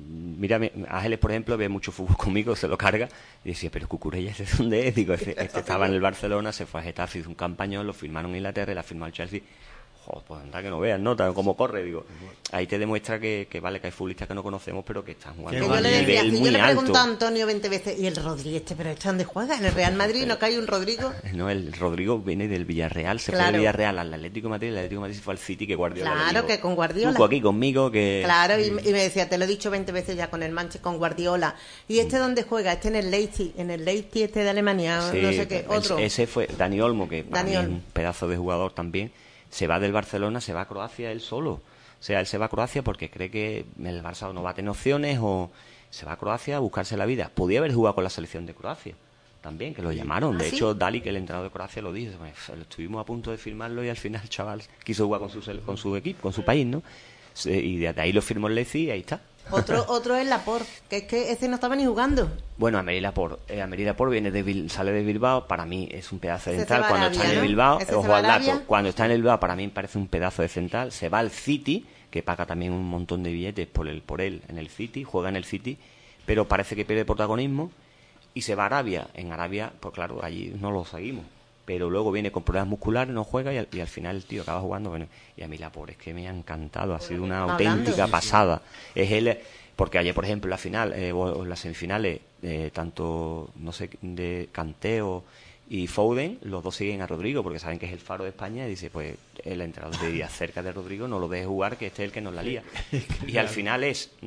Mira, Ángeles, por ejemplo, ve mucho fútbol conmigo, se lo carga, y decía, pero Cucurella, ¿ese dónde es? Digo, este estaba en el Barcelona, se fue a Getafe, hizo un campañón, lo firmaron en Inglaterra y la firmó el Chelsea. Joder, pues anda que no veas, ¿no? Cómo corre, digo. Ahí te demuestra que vale, que hay futbolistas que no conocemos, pero que están jugando yo a un le decía, nivel si yo muy le alto. pregunto a Antonio 20 veces, ¿y el Rodríguez? ¿Pero este dónde juega? ¿En el Real Madrid no cae un Rodrigo? No, el Rodrigo viene del Villarreal, se fue del Villarreal al Atlético de Madrid, el Atlético de Madrid se fue al City, que Guardiola le Claro, dijo, que con Guardiola. tú aquí conmigo, que... Claro, y me decía, te lo he dicho 20 veces ya con el Manchester, con Guardiola. ¿Y este dónde juega? Este en el Leipzig este de Alemania, Sí, no sé qué, otro. Ese fue Dani Olmo, que para mí es Olmo. un pedazo de jugador también. Se va del Barcelona, se va a Croacia él solo. O sea, él se va a Croacia porque cree que el Barça no va a tener opciones, o se va a Croacia a buscarse la vida. Podía haber jugado con la selección de Croacia también, que lo llamaron. De hecho, Dali, que el entrenador de Croacia, lo dijo. Estuvimos a punto de firmarlo y al final el chaval quiso jugar con su equipo, con su país, ¿no? Y de ahí lo firmó el Leipzig y ahí está. Otro es Laporte, que es que ese no estaba ni jugando. Bueno, Aymeric Laporte sale de Bilbao, para mí es un pedazo de Ese central. se va a Cuando Arabia, está en ¿no? el Bilbao, Ese se ojo va a al dato, Arabia. cuando está en el Bilbao para mí me parece un pedazo de central. Se va al City, que paga también un montón de billetes por él en el City, juega en el City, pero parece que pierde protagonismo, y se va a Arabia. En Arabia, pues claro, allí no lo seguimos, pero luego viene con problemas musculares, no juega y al final el tío acaba jugando. Bueno, y a mí Laporte es que me ha encantado, ha sido una auténtica pasada. Es él, porque ayer, por ejemplo, en la final o en las semifinales, tanto, no sé, de Canteo y Foden, los dos siguen a Rodrigo porque saben que es el faro de España, y dice, pues el entrenador de cerca de Rodrigo, no lo deje jugar, que este es el que nos la lía. Y al final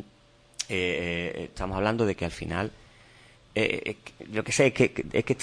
estamos hablando de que al final yo que sé, es que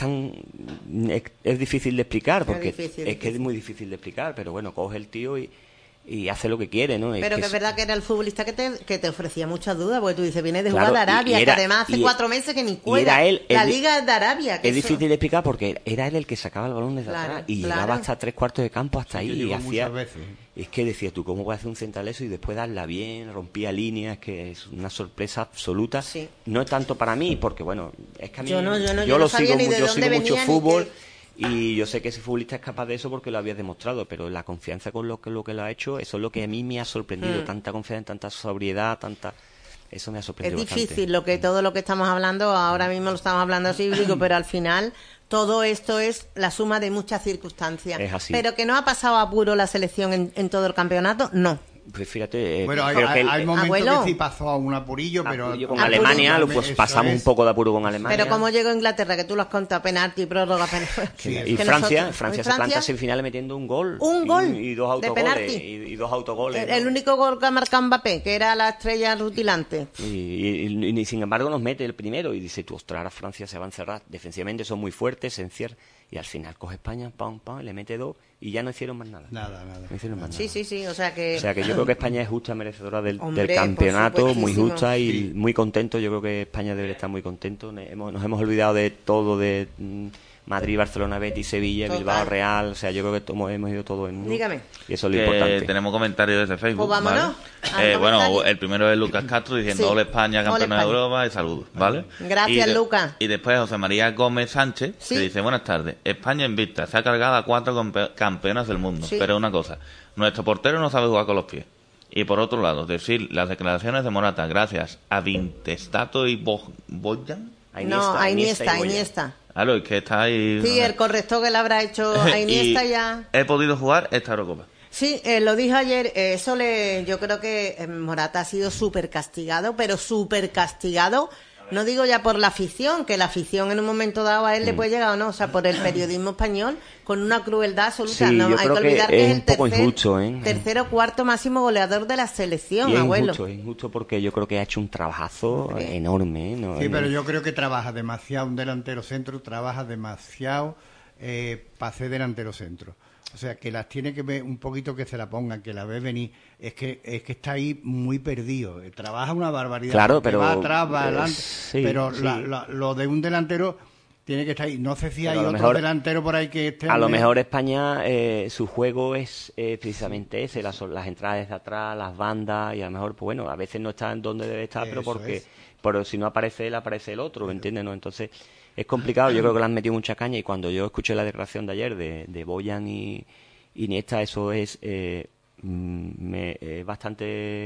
es difícil de explicar, porque es muy difícil de explicar, pero bueno, coge el tío y hace lo que quiere, ¿no? Pero que es verdad que era el futbolista que te ofrecía muchas dudas, porque tú dices, viene de Claro, jugar de Arabia, y que además hace 4 meses que ni juega. La Liga es de Arabia. Es difícil de explicar porque era él el que sacaba el balón desde atrás y llegaba hasta 3/4 de campo, hasta ahí, y hacía... Es que decías tú, ¿cómo puedes hacer un central eso y después darla bien, rompía líneas? Que es una sorpresa absoluta. Sí. No es tanto para mí, porque bueno, es que a mí... Yo no lo sabía sigo, ni de yo dónde sigo mucho venía, fútbol, y yo sé que ese futbolista es capaz de eso porque lo había demostrado, pero la confianza con lo que lo ha hecho, eso es lo que a mí me ha sorprendido. Tanta confianza, tanta sobriedad, eso me ha sorprendido Es difícil, bastante. todo lo que estamos hablando, ahora mismo lo estamos hablando así, digo, pero al final todo esto es la suma de muchas circunstancias. Es así. Pero que no ha pasado a apuro la selección en todo el campeonato, no. Pues fíjate, Bueno, creo que hay momentos abuelo. que sí pasó a un apurillo, pero... con Alemania, pues pasamos un poco de apuro con Alemania. Pero como llegó Inglaterra, que tú lo has contado, penalti, prórroga, Sí, y Francia se planta en semifinales metiendo un gol. Un gol y dos de autogoles. penalti. Y dos autogoles. El único gol que ha marcado Mbappé, que era la estrella rutilante. Y sin embargo nos mete el primero y dice, tú, ostras, ahora Francia se va a encerrar. Defensivamente son muy fuertes, se encierran. Y al final coge España, pam, le mete 2 y ya no hicieron más nada. Nada. No hicieron más Sí, nada. sí, o sea que yo creo que España es justa, merecedora del Hombre, campeonato, por muy supuestísimo. justa y Sí. muy contento. Yo creo que España debe estar muy contento. Nos hemos olvidado de todo, de Madrid, Barcelona, Betis, Sevilla, Total. Bilbao, Real. O sea, yo creo que hemos ido todo en uno. Dígame. Y eso es lo Que importante. tenemos comentarios desde Facebook. Pues vámonos, ¿vale? al Bueno, comentario. el primero es Lucas Castro diciendo Sí. hola España, Hola, campeona de España. Europa, y saludos, ¿vale? Gracias, Lucas. Y después José María Gómez Sánchez, Sí. que dice, buenas tardes, España invicta, se ha cargado a 4 campeonas del mundo, Sí. pero una cosa, nuestro portero no sabe jugar con los pies. Y por otro lado, decir las declaraciones de Morata, gracias a Vintestato y Boyan. No, a Iniesta. Claro, es que está ahí... Sí, el corrector que le habrá hecho a Iniesta Y ya. he podido jugar esta Eurocopa. Sí, lo dijo ayer, yo creo que Morata ha sido súper castigado, pero súper castigado, no digo ya por la afición, que la afición en un momento dado a él le puede llegar o no, o sea, por el periodismo español, con una crueldad absoluta. Sí, No, yo hay creo que olvidar que que es es un poco injusto, tercer o cuarto máximo goleador de la selección, Y es abuelo. injusto porque yo creo que ha hecho un trabajazo enorme. ¿no? Sí, pero yo creo que trabaja demasiado un delantero centro, trabaja demasiado para ser delantero centro. O sea, que las tiene que ver un poquito, que se la pongan, que la ve venir. Es que está ahí muy perdido. Trabaja una barbaridad. Claro, porque pero va atrás, va adelante. sí, pero sí. Lo de un delantero tiene que estar ahí. No sé si Pero hay a lo otro mejor- delantero por ahí que esté... A lo mejor España, su juego es precisamente ese, las entradas desde atrás, las bandas, y a lo mejor, pues bueno, a veces no está en donde debe estar, pero Eso porque es. pero si no aparece él, aparece el otro, ¿me entiendes? ¿No? Entonces, es complicado, yo creo que le han metido mucha caña, y cuando yo escuché la declaración de ayer de Boyan y Iniesta, eso es bastante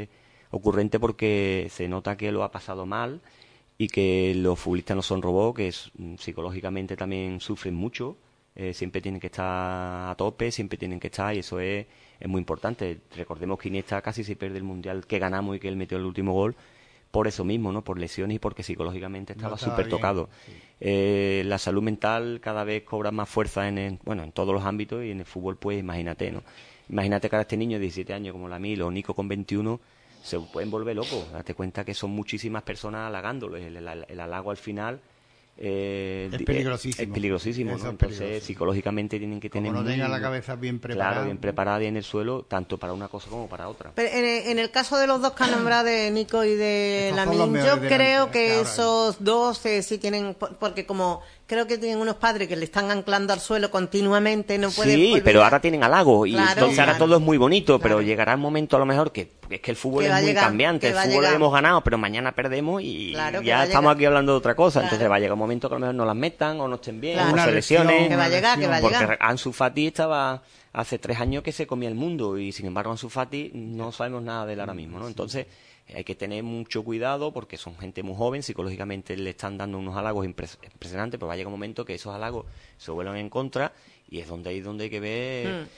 ocurrente porque se nota que lo ha pasado mal y que los futbolistas no son robots, que psicológicamente también sufren mucho, siempre tienen que estar a tope, siempre tienen que estar, y eso es muy importante. Recordemos que Iniesta casi se pierde el Mundial que ganamos y que él metió el último gol por eso mismo, ¿no? Por lesiones y porque psicológicamente estaba súper tocado. Sí. La salud mental cada vez cobra más fuerza en todos los ámbitos, y en el fútbol, pues imagínate, ¿no? Imagínate que ahora este niño de 17 años como Lamil o Nico con 21 se pueden volver locos. Date cuenta que son muchísimas personas halagándolo. El halago al final es peligrosísimo. Es peligrosísimo, ¿no? Entonces, peligrosísimo. Psicológicamente tienen que tener... Como no tengan la cabeza bien preparada. Claro, bien preparada y en el suelo, tanto para una cosa como para otra. Pero en el caso de los dos que han nombrado, de Nico y de Lamine, yo creo que esos dos sí tienen... Porque como creo que tienen unos padres que le están anclando al suelo continuamente, no pueden... Sí, pero ahora tienen halagos, y claro, entonces ahora todo es muy bonito, pero llegará un momento a lo mejor que es que el fútbol es muy cambiante. El fútbol lo hemos ganado, pero mañana perdemos y ya estamos aquí hablando de otra cosa. Entonces va a llegar un momento que a lo mejor no las metan o no estén bien, o se lesionen. Que va a llegar. Porque Ansu Fati estaba hace 3 años que se comía el mundo, y sin embargo Ansu Fati no sabemos nada de él ahora mismo, ¿no? Entonces hay que tener mucho cuidado porque son gente muy joven, psicológicamente le están dando unos halagos impresionantes, pero va a llegar un momento que esos halagos se vuelvan en contra, y es donde hay que ver...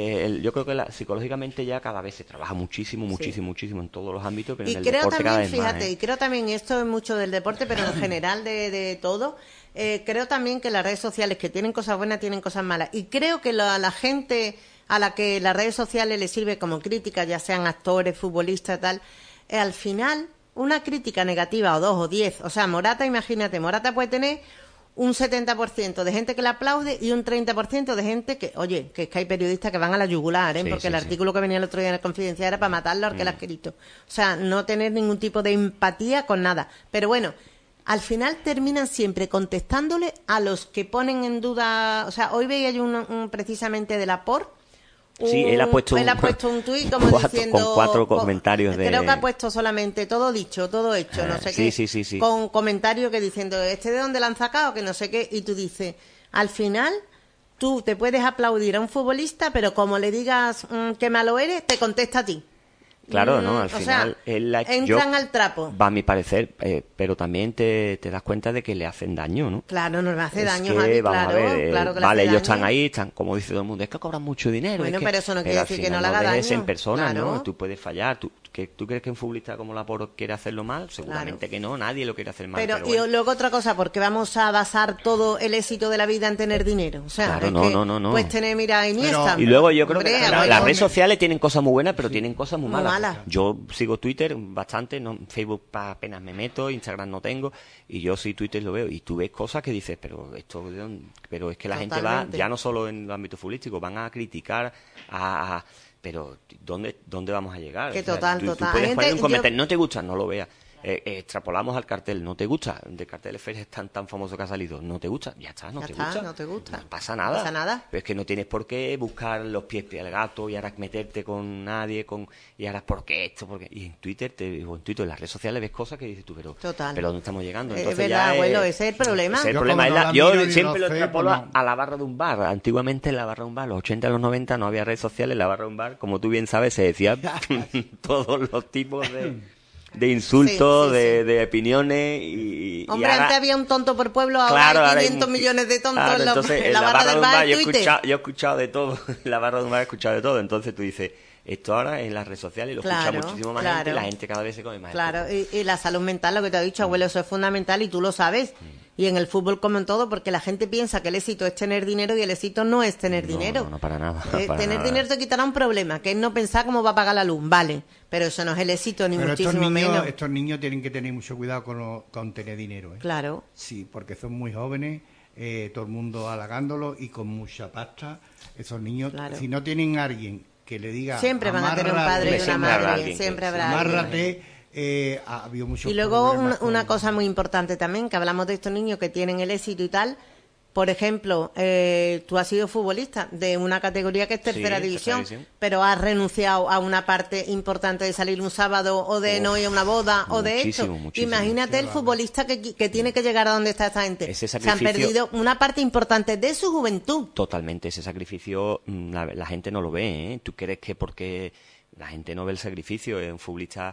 yo creo que psicológicamente ya cada vez se trabaja muchísimo en todos los ámbitos, pero en el deporte cada vez más. Y creo también, esto es mucho del deporte, pero en general de todo, creo también que las redes sociales, que tienen cosas buenas, tienen cosas malas, y creo que la gente a la que las redes sociales les sirve como crítica, ya sean actores, futbolistas, tal, al final, una crítica negativa, o 2 o 10, o sea, Morata, imagínate, Morata puede tener un 70% de gente que le aplaude y un 30% de gente que, oye, que es que hay periodistas que van a la yugular, porque el artículo que venía el otro día en la Confidencial era para matarlo al que lo ha escrito. O sea, no tener ningún tipo de empatía con nada. Pero bueno, al final terminan siempre contestándole a los que ponen en duda. O sea, hoy veía yo precisamente de Laporte. Sí, él ha puesto un tuit como diciendo... Con 4 comentarios creo que ha puesto solamente todo dicho, todo hecho, no sé qué. Sí. Con comentarios que diciendo, ¿de dónde lo han sacado? Que no sé qué. Y tú dices, al final, tú te puedes aplaudir a un futbolista, pero como le digas que malo eres, te contesta a ti. Claro, ¿no? Al final entran al trapo. Va a mi parecer, pero también te das cuenta de que le hacen daño, ¿no? Claro, no le hace daño, que, Javi, claro que vale, le hace ellos daño. Están ahí, como dice todo el mundo, es que cobran mucho dinero. Bueno, pero eso no quiere decir que no le haga daño. En persona, claro. ¿no? Tú puedes fallar. ¿Tú crees que un futbolista como Laporte quiere hacerlo mal? Seguramente que no, nadie lo quiere hacer mal. Pero y luego otra cosa, porque vamos a basar todo el éxito de la vida en tener dinero. O sea, claro, no. Pues tener, mira, Iniesta. Y luego yo creo que las redes sociales tienen cosas muy buenas, pero tienen cosas muy malas. Yo sigo Twitter bastante, no, Facebook apenas me meto, Instagram no tengo, y yo sí Twitter lo veo, y tú ves cosas que dices, pero es que la gente va, ya no solo en el ámbito futbolístico, van a criticar, pero ¿dónde vamos a llegar? Que total. Tú puedes poner un comentario, no te gusta, no lo veas. Extrapolamos al cartel, no te gusta, de cartel de Félix tan famoso que ha salido, no te gusta, ya está, no te gusta, no pasa nada. Pero es que no tienes por qué buscar los pies al gato y ahora meterte con nadie, y ahora ¿por qué esto? Y en Twitter, en las redes sociales ves cosas que dices tú, pero ¿dónde estamos llegando? Entonces, es verdad, abuelo, ese es el problema. Yo siempre lo extrapolo a la barra de un bar. Antiguamente en la barra de un bar, los 80 y los 90 no había redes sociales, en la barra de un bar, como tú bien sabes, se decía todos los tipos de insultos, de opiniones y hombre, ahora, antes había un tonto por pueblo, ahora hay 500 millones de tontos en la barra del bar. Yo he escuchado de todo, en la barra de un bar he escuchado de todo, entonces tú dices, esto ahora en las redes sociales lo escucha muchísimo más gente, y la gente cada vez se come más. Claro, y la salud mental, lo que te ha dicho, abuelo, eso es fundamental y tú lo sabes. Y en el fútbol como en todo, porque la gente piensa que el éxito es tener dinero y el éxito no es tener dinero. No, para nada. Tener dinero te quitará un problema, que es no pensar cómo va a pagar la luz, vale, pero eso no es el éxito, ni muchísimo menos. Estos niños tienen que tener mucho cuidado con tener dinero. Claro. Sí, porque son muy jóvenes, todo el mundo halagándolos y con mucha pasta. Esos niños, si no tienen a alguien que le diga... Siempre van a tener un padre y una madre, siempre habrá alguien. Amárrate. Ha habido muchos y luego una cosa muy importante también, que hablamos de estos niños que tienen el éxito y tal. Por ejemplo, tú has sido futbolista de una categoría que es tercera división, pero has renunciado a una parte importante de salir un sábado o de no ir a una boda o de esto. Imagínate el futbolista que tiene que llegar a donde está esta gente. Se han perdido una parte importante de su juventud. Totalmente, ese sacrificio la gente no lo ve, ¿eh? ¿Tú crees que porque la gente no ve el sacrificio? Un futbolista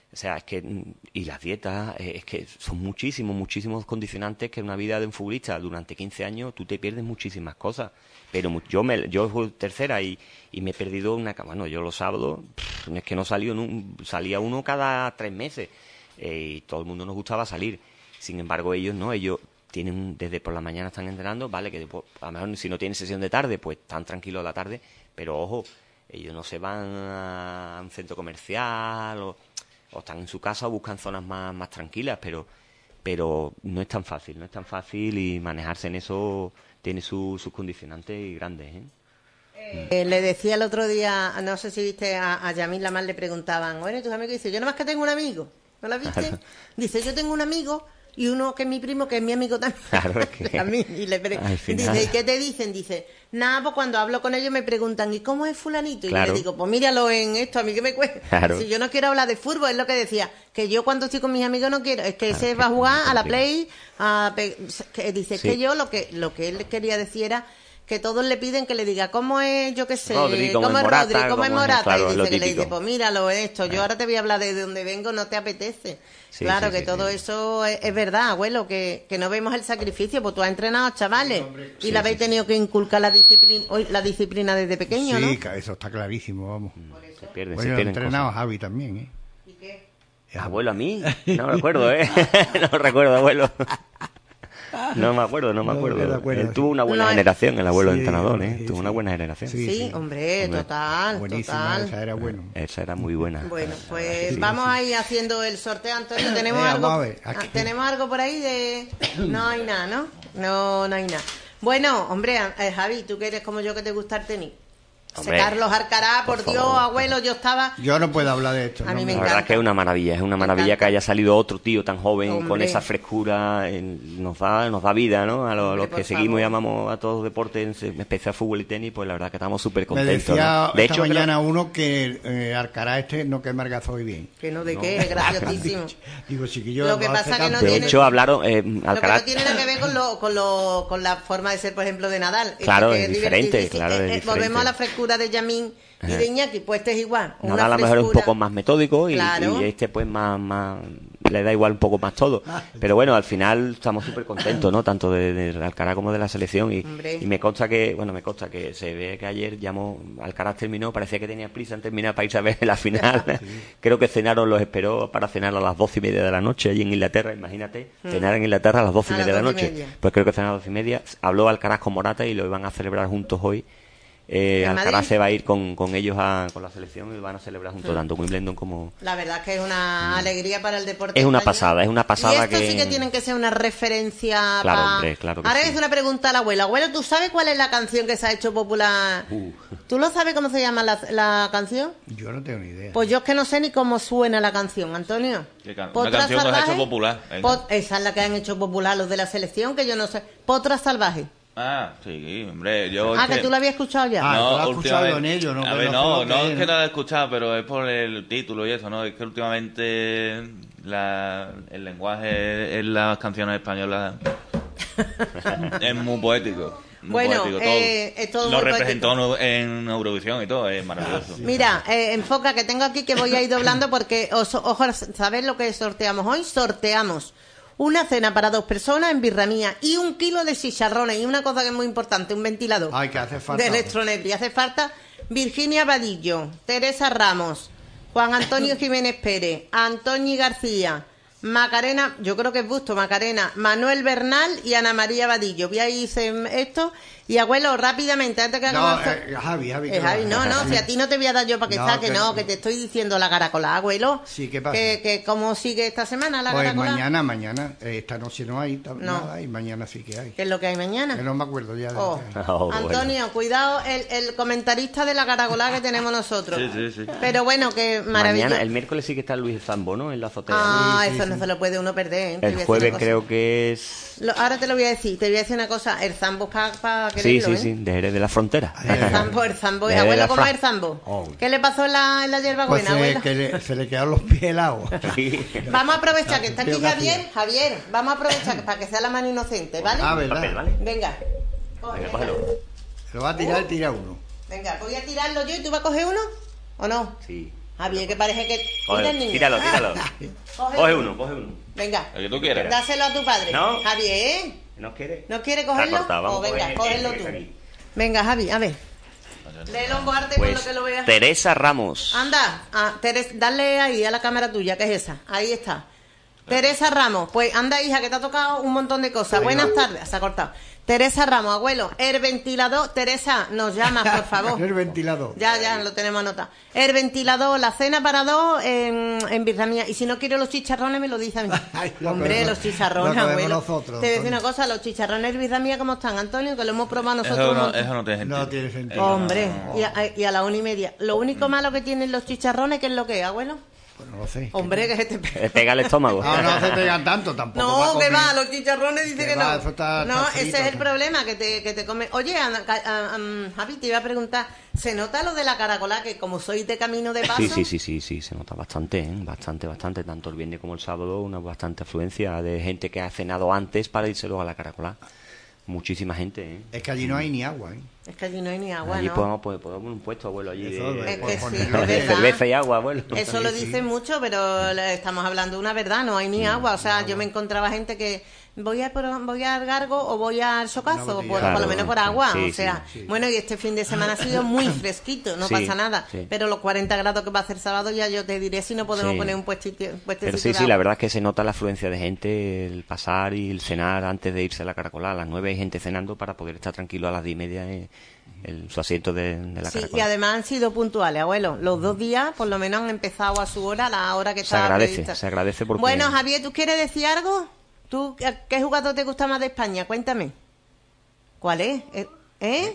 O sea, es que, y las dietas, es que son muchísimos condicionantes que en una vida de un futbolista durante 15 años tú te pierdes muchísimas cosas. Pero yo fui tercera y me he perdido bueno, yo los sábados, es que no salía uno cada 3 meses, y todo el mundo nos gustaba salir. Sin embargo, ellos no, ellos tienen, desde por la mañana están entrenando, vale, que después, a lo mejor si no tienen sesión de tarde, pues están tranquilos a la tarde, pero ojo, ellos no se van a un centro comercial o están en su casa o buscan zonas más tranquilas, pero no es tan fácil y manejarse en eso tiene sus condicionantes grandes, Le decía el otro día, no sé si viste, a Yamil Lamar le preguntaban, bueno, tus amigos, dice, yo nomás que tengo un amigo, ¿no la viste? Claro. Dice, yo tengo un amigo y uno que es mi primo, que es mi amigo también. Claro, es que a mí, y dice, ¿y qué te dicen? Dice, nada, pues cuando hablo con ellos me preguntan, ¿y cómo es fulanito? Y claro. yo le digo, pues míralo en esto, a mí que me cuesta. Claro. Si yo no quiero hablar de fútbol, es lo que decía, que yo cuando estoy con mis amigos no quiero, es que ese va a jugar a la Play, que dice, Sí. que yo lo que él quería decir era que todos le piden que le diga cómo es, yo qué sé, Rodri, cómo es Morata, Rodri, cómo es cómo es, Morata, claro, y lo dice que le típico. dice, pues míralo esto, yo ahora te voy a hablar de donde vengo, no te apetece. Sí, claro, sí, que sí, todo sí. eso es verdad, abuelo, que no vemos el sacrificio, pues tú has entrenado, chavales, y Sí, le habéis sí, tenido que inculcar la disciplina desde pequeño, Sí, ¿no? eso está clarísimo, vamos. se pierden Bueno, he entrenado a cosas. Javi también, ¿eh? ¿Y qué? ¿Abuelo a mí? No recuerdo, No recuerdo, abuelo. No me acuerdo. No me acuerdo. Él tuvo una buena No, generación, el abuelo sí, entrenador, sí, Tuvo sí. una buena generación. Sí, Sí, hombre, total, Buenísima, total. esa era bueno. Esa era muy buena. Bueno, pues vamos a ir haciendo el sorteo, Antonio. ¿Tenemos Vamos algo? a ver, aquí. ¿Tenemos algo por ahí de...? No hay nada, ¿no? No hay nada. Bueno, hombre, Javi, tú que eres como yo que te gusta el tenis. Hombre, Carlos Alcaraz, por por Dios, favor. abuelo, yo estaba... Yo no puedo hablar de esto. A mí no me La encanta. verdad es que es una maravilla encanta. que haya salido otro tío tan joven con Hombre. esa frescura, nos da vida, ¿no? A Hombre, los por que seguimos favor. y amamos a todos los deportes, en especial fútbol y tenis, pues la verdad que estamos súper Me contentos. decía ¿no? De esta hecho, mañana uno que Alcaraz no que margazó hoy bien. Que no, ¿de qué? Es graciosísimo. Digo, chiquillo, Lo que no hace pasa que no tanto. de tiene- hecho hablaron, Lo que Alcaraz, no tiene nada que ver con la forma de ser, por ejemplo, de Nadal. Claro, que es diferente, divertidísimo. claro, es diferente. Volvemos a la frescura de Yamín y de Iñaki, pues este es igual. una Nadal a lo mejor es un frescura. poco más metódico Claro. y este pues más le da igual un poco más todo. Pero bueno, al final estamos súper contentos, ¿no? Tanto de Alcaraz como de la selección Hombre. y me consta que se ve que ayer Alcaraz terminó, parecía que tenía prisa en terminar para irse a ver la final. Creo que cenaron, los esperó para cenar a las 12:30 de la noche allí en Inglaterra, imagínate, cenar en Inglaterra a las 12:30 de la 12:30. noche. Pues creo que cenaron a las 12:30, habló Alcaraz con Morata y lo iban a celebrar juntos hoy. ¿En Alcaraz Madrid? se va a ir con ellos con la selección y lo van a celebrar juntos, tanto Wimbledon como... La verdad es que es una alegría para el deporte. Es una español. pasada Y esto que... sí que tienen que ser una referencia. Claro, pa- hombre, claro que Ahora sí. le hice una pregunta al abuelo. Abuelo, ¿tú sabes cuál es la canción que se ha hecho popular? ¿Tú lo sabes cómo se llama la canción? Yo no tengo ni idea. Pues yo es que no sé ni cómo suena la canción, Antonio. Una Potra canción que se ha salvaje. hecho popular. Venga. Esa es la que han hecho popular los de la selección, que yo no sé. Potra salvaje. Ah, sí, hombre, yo... Ah, es que tú lo habías escuchado ya. Ah, tú lo has escuchado últimamente- en ello, ¿no? A Que ver, no sé no lo que es es, que ¿no? no lo he escuchado, pero es por el título y eso, ¿no? Es que últimamente el lenguaje en las canciones españolas es muy poético. Muy Bueno, poético, es todo lo muy representó en Eurovisión y todo, es maravilloso. Mira, enfoca que tengo aquí que voy a ir doblando porque, ojo, ¿sabéis lo que sorteamos hoy? Sorteamos una cena para 2 personas en Birramía y 1 kilo de chicharrones y una cosa que es muy importante, un ventilador Ay, que hace falta. de Electronet. Y hace falta Virginia Vadillo, Teresa Ramos, Juan Antonio Jiménez Pérez, Antonio García, Macarena, yo creo que es Busto, Macarena, Manuel Bernal y Ana María Vadillo. Voy a ir esto y abuelo, rápidamente, antes que No, hagamos... Javi. Javi, no, si a ti no te voy a dar yo para que No, saques, que- no, que te estoy diciendo la caracola, abuelo. Sí, ¿qué pasa? Que ¿cómo sigue esta semana la Pues caracola? mañana, esta noche no hay No. nada y mañana sí que hay. ¿Qué es lo que hay mañana? Que no me acuerdo ya de Oh. lo que hay. Oh, bueno. Antonio, cuidado, el comentarista de la caracola que tenemos nosotros. Sí. Pero bueno, que maravilloso. Mañana, el miércoles sí que está Luis Zambo, ¿no? En la azotea. Ah, Sí, sí, eso sí. no se lo puede uno perder, ¿eh? Te voy a El decir jueves una cosa. creo que es... Ahora te lo voy a decir, te voy a decir una cosa, el zambo para Sí, quererlo, sí, ¿eh? de Jerez de la Frontera. El zambo. De Abuelo, la ¿cómo es fra- el zambo? Oh. ¿Qué le pasó en la hierba Pues buena, abuelo? se le quedaron los pies helados. Sí. Vamos a aprovechar que está aquí Creo que Javier, vamos a aprovechar que para que sea la mano inocente, ¿vale? Ah, ¿verdad? Papel, ¿vale? Venga. Venga, cógelo. Lo va a tirar, tira uno. Venga, voy a tirarlo yo y tú vas a coger uno, ¿o no? Sí. Javier, que parece que... Mira el niño. Tíralo. Coge uno. Venga. El que tú quieras. Dáselo a tu padre. ¿No? Javier, ¿No quiere? ¿no quiere cogerlo? Venga, cógelo tú. Venga, Javi, a ver. Léelo en voz alta con lo que lo veas. Teresa Ramos. Anda, dale ahí a la cámara tuya, que es esa. Ahí está. Teresa Ramos, pues anda, hija, que te ha tocado un montón de cosas. Buenas tardes, se ha cortado. Teresa Ramos, abuelo, el ventilador. Teresa, nos llamas, por favor. El ventilador. Ya, lo tenemos anotado. El ventilador, la cena para dos en Birramía. Y si no quiero los chicharrones, me lo dice a mí. Ay, Hombre, los chicharrones, abuelo. Nosotros, te voy a decir una cosa, los chicharrones de Birramía, ¿cómo están, Antonio? Que lo hemos probado nosotros. Eso no tiene sentido. No tiene sentido. Hombre, y a la 1:30. Lo único malo que tienen los chicharrones, ¿qué es lo que es, abuelo? Pues no lo sé. Hombre, que se te pega. Pega el estómago. No se pegan tanto tampoco. No, que va, los chicharrones dice que no. Eso está Ese frito, es el ¿no? problema, que te come. Oye, Javi, te iba a preguntar, ¿se nota lo de la caracola? Que como sois de camino de paso. Sí, se nota bastante, bastante. Tanto el viernes como el sábado, una bastante afluencia de gente que ha cenado antes para irse luego a la caracola. Muchísima gente, ¿eh? Es que allí no hay ni agua, ¿eh? Es que allí no hay ni agua, Allí ¿no? podemos poner un puesto, abuelo, allí Eso, de, Es que sí, ponerlo es de verdad. cerveza y agua, abuelo. Eso lo dicen mucho, pero estamos hablando de una verdad, no hay ni agua. O sea, yo me encontraba gente que voy al Gargo o voy al Socazo, por Claro, lo menos por agua. sí, o sea, sí. bueno, y este fin de semana ha sido muy fresquito, no Sí, pasa nada. sí. Pero los 40 grados que va a hacer sábado ya yo te diré si no podemos Sí. poner un puestecito Pero de sí, agua. la verdad es que se nota la afluencia de gente, el pasar y el cenar antes de irse a la caracola. A las 9 hay gente cenando para poder estar tranquilo a las 10:30 en su asiento de la Sí, caracola. y además han sido puntuales, abuelo. Los 2 días, por lo menos, han empezado a su hora, a la hora que Se estaba agradece, prevista. se agradece porque... Bueno, Javier, ¿tú quieres decir algo? ¿Tú qué jugador te gusta más de España? Cuéntame. ¿Cuál es? ¿Eh?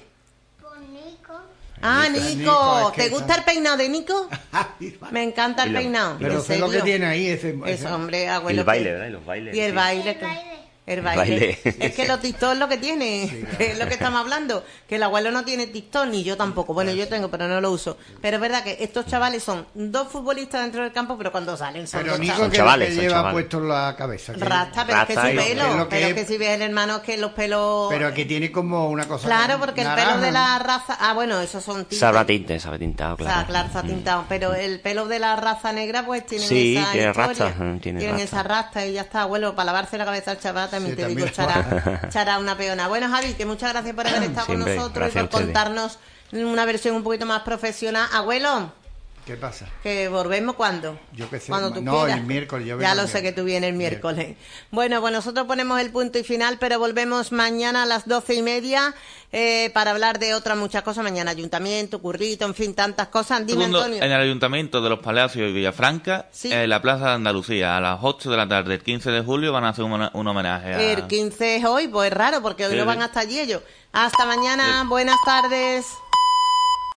Ah, Nico. Nico, es que ¿Te gusta el peinado de Nico? Me encanta el Y lo- peinado. Pero ¿En sé lo que serio? tiene ahí. Ese, Eso, hombre, Y abuelo. el baile, que- ¿verdad? Y los bailes. Y el sí. baile. El baile. Es que los TikTok es lo que tiene, que es lo que estamos hablando. Que el abuelo no tiene TikTok, ni yo tampoco. Bueno, yo tengo, pero no lo uso. Pero es verdad que estos chavales son 2 futbolistas dentro del campo, pero cuando salen son Pero 2 Nico, chavales. que chavales, le son lleva chavales. puesto en la cabeza. que- Rasta, pero es que Rasta su y- pelo. es lo que Pero es- que si ves el hermano, es que los pelos. Pero que tiene como una cosa. Claro, porque el pelo naranja, de ¿no? la raza. Ah, bueno, esos son tintes. Se habrá tintado, O sea, claro. claro, está tintado. Pero el pelo de la raza negra, pues tienen Sí, esa tiene historia. rastas, tiene Tienen rastas. esa rasta y ya está. Abuelo, para lavarse la cabeza al chaval también Sí, te digo, también. chará una peona. Bueno, Javi, que muchas gracias por haber estado Siempre, con nosotros y gracias a por ustedes. contarnos una versión un poquito más profesional. Abuelo, ¿Qué pasa? que volvemos cuando. Yo qué sé, Cuando tú no, quieras. el miércoles, yo Ya vengo lo el sé que miércoles. tú vienes el miércoles. Bueno, pues nosotros ponemos el punto y final, pero volvemos mañana a las 12:30 para hablar de otras muchas cosas. Mañana ayuntamiento, currito, en fin, tantas cosas. Dime, Segundo, Antonio. en el Ayuntamiento de Los Palacios y Villafranca, Sí. en la Plaza de Andalucía, a las 8 de la tarde, el 15 de julio, van a hacer un homenaje a... El 15 es hoy, pues es raro, porque hoy Sí, no van sí. hasta allí ellos. Hasta mañana, buenas tardes.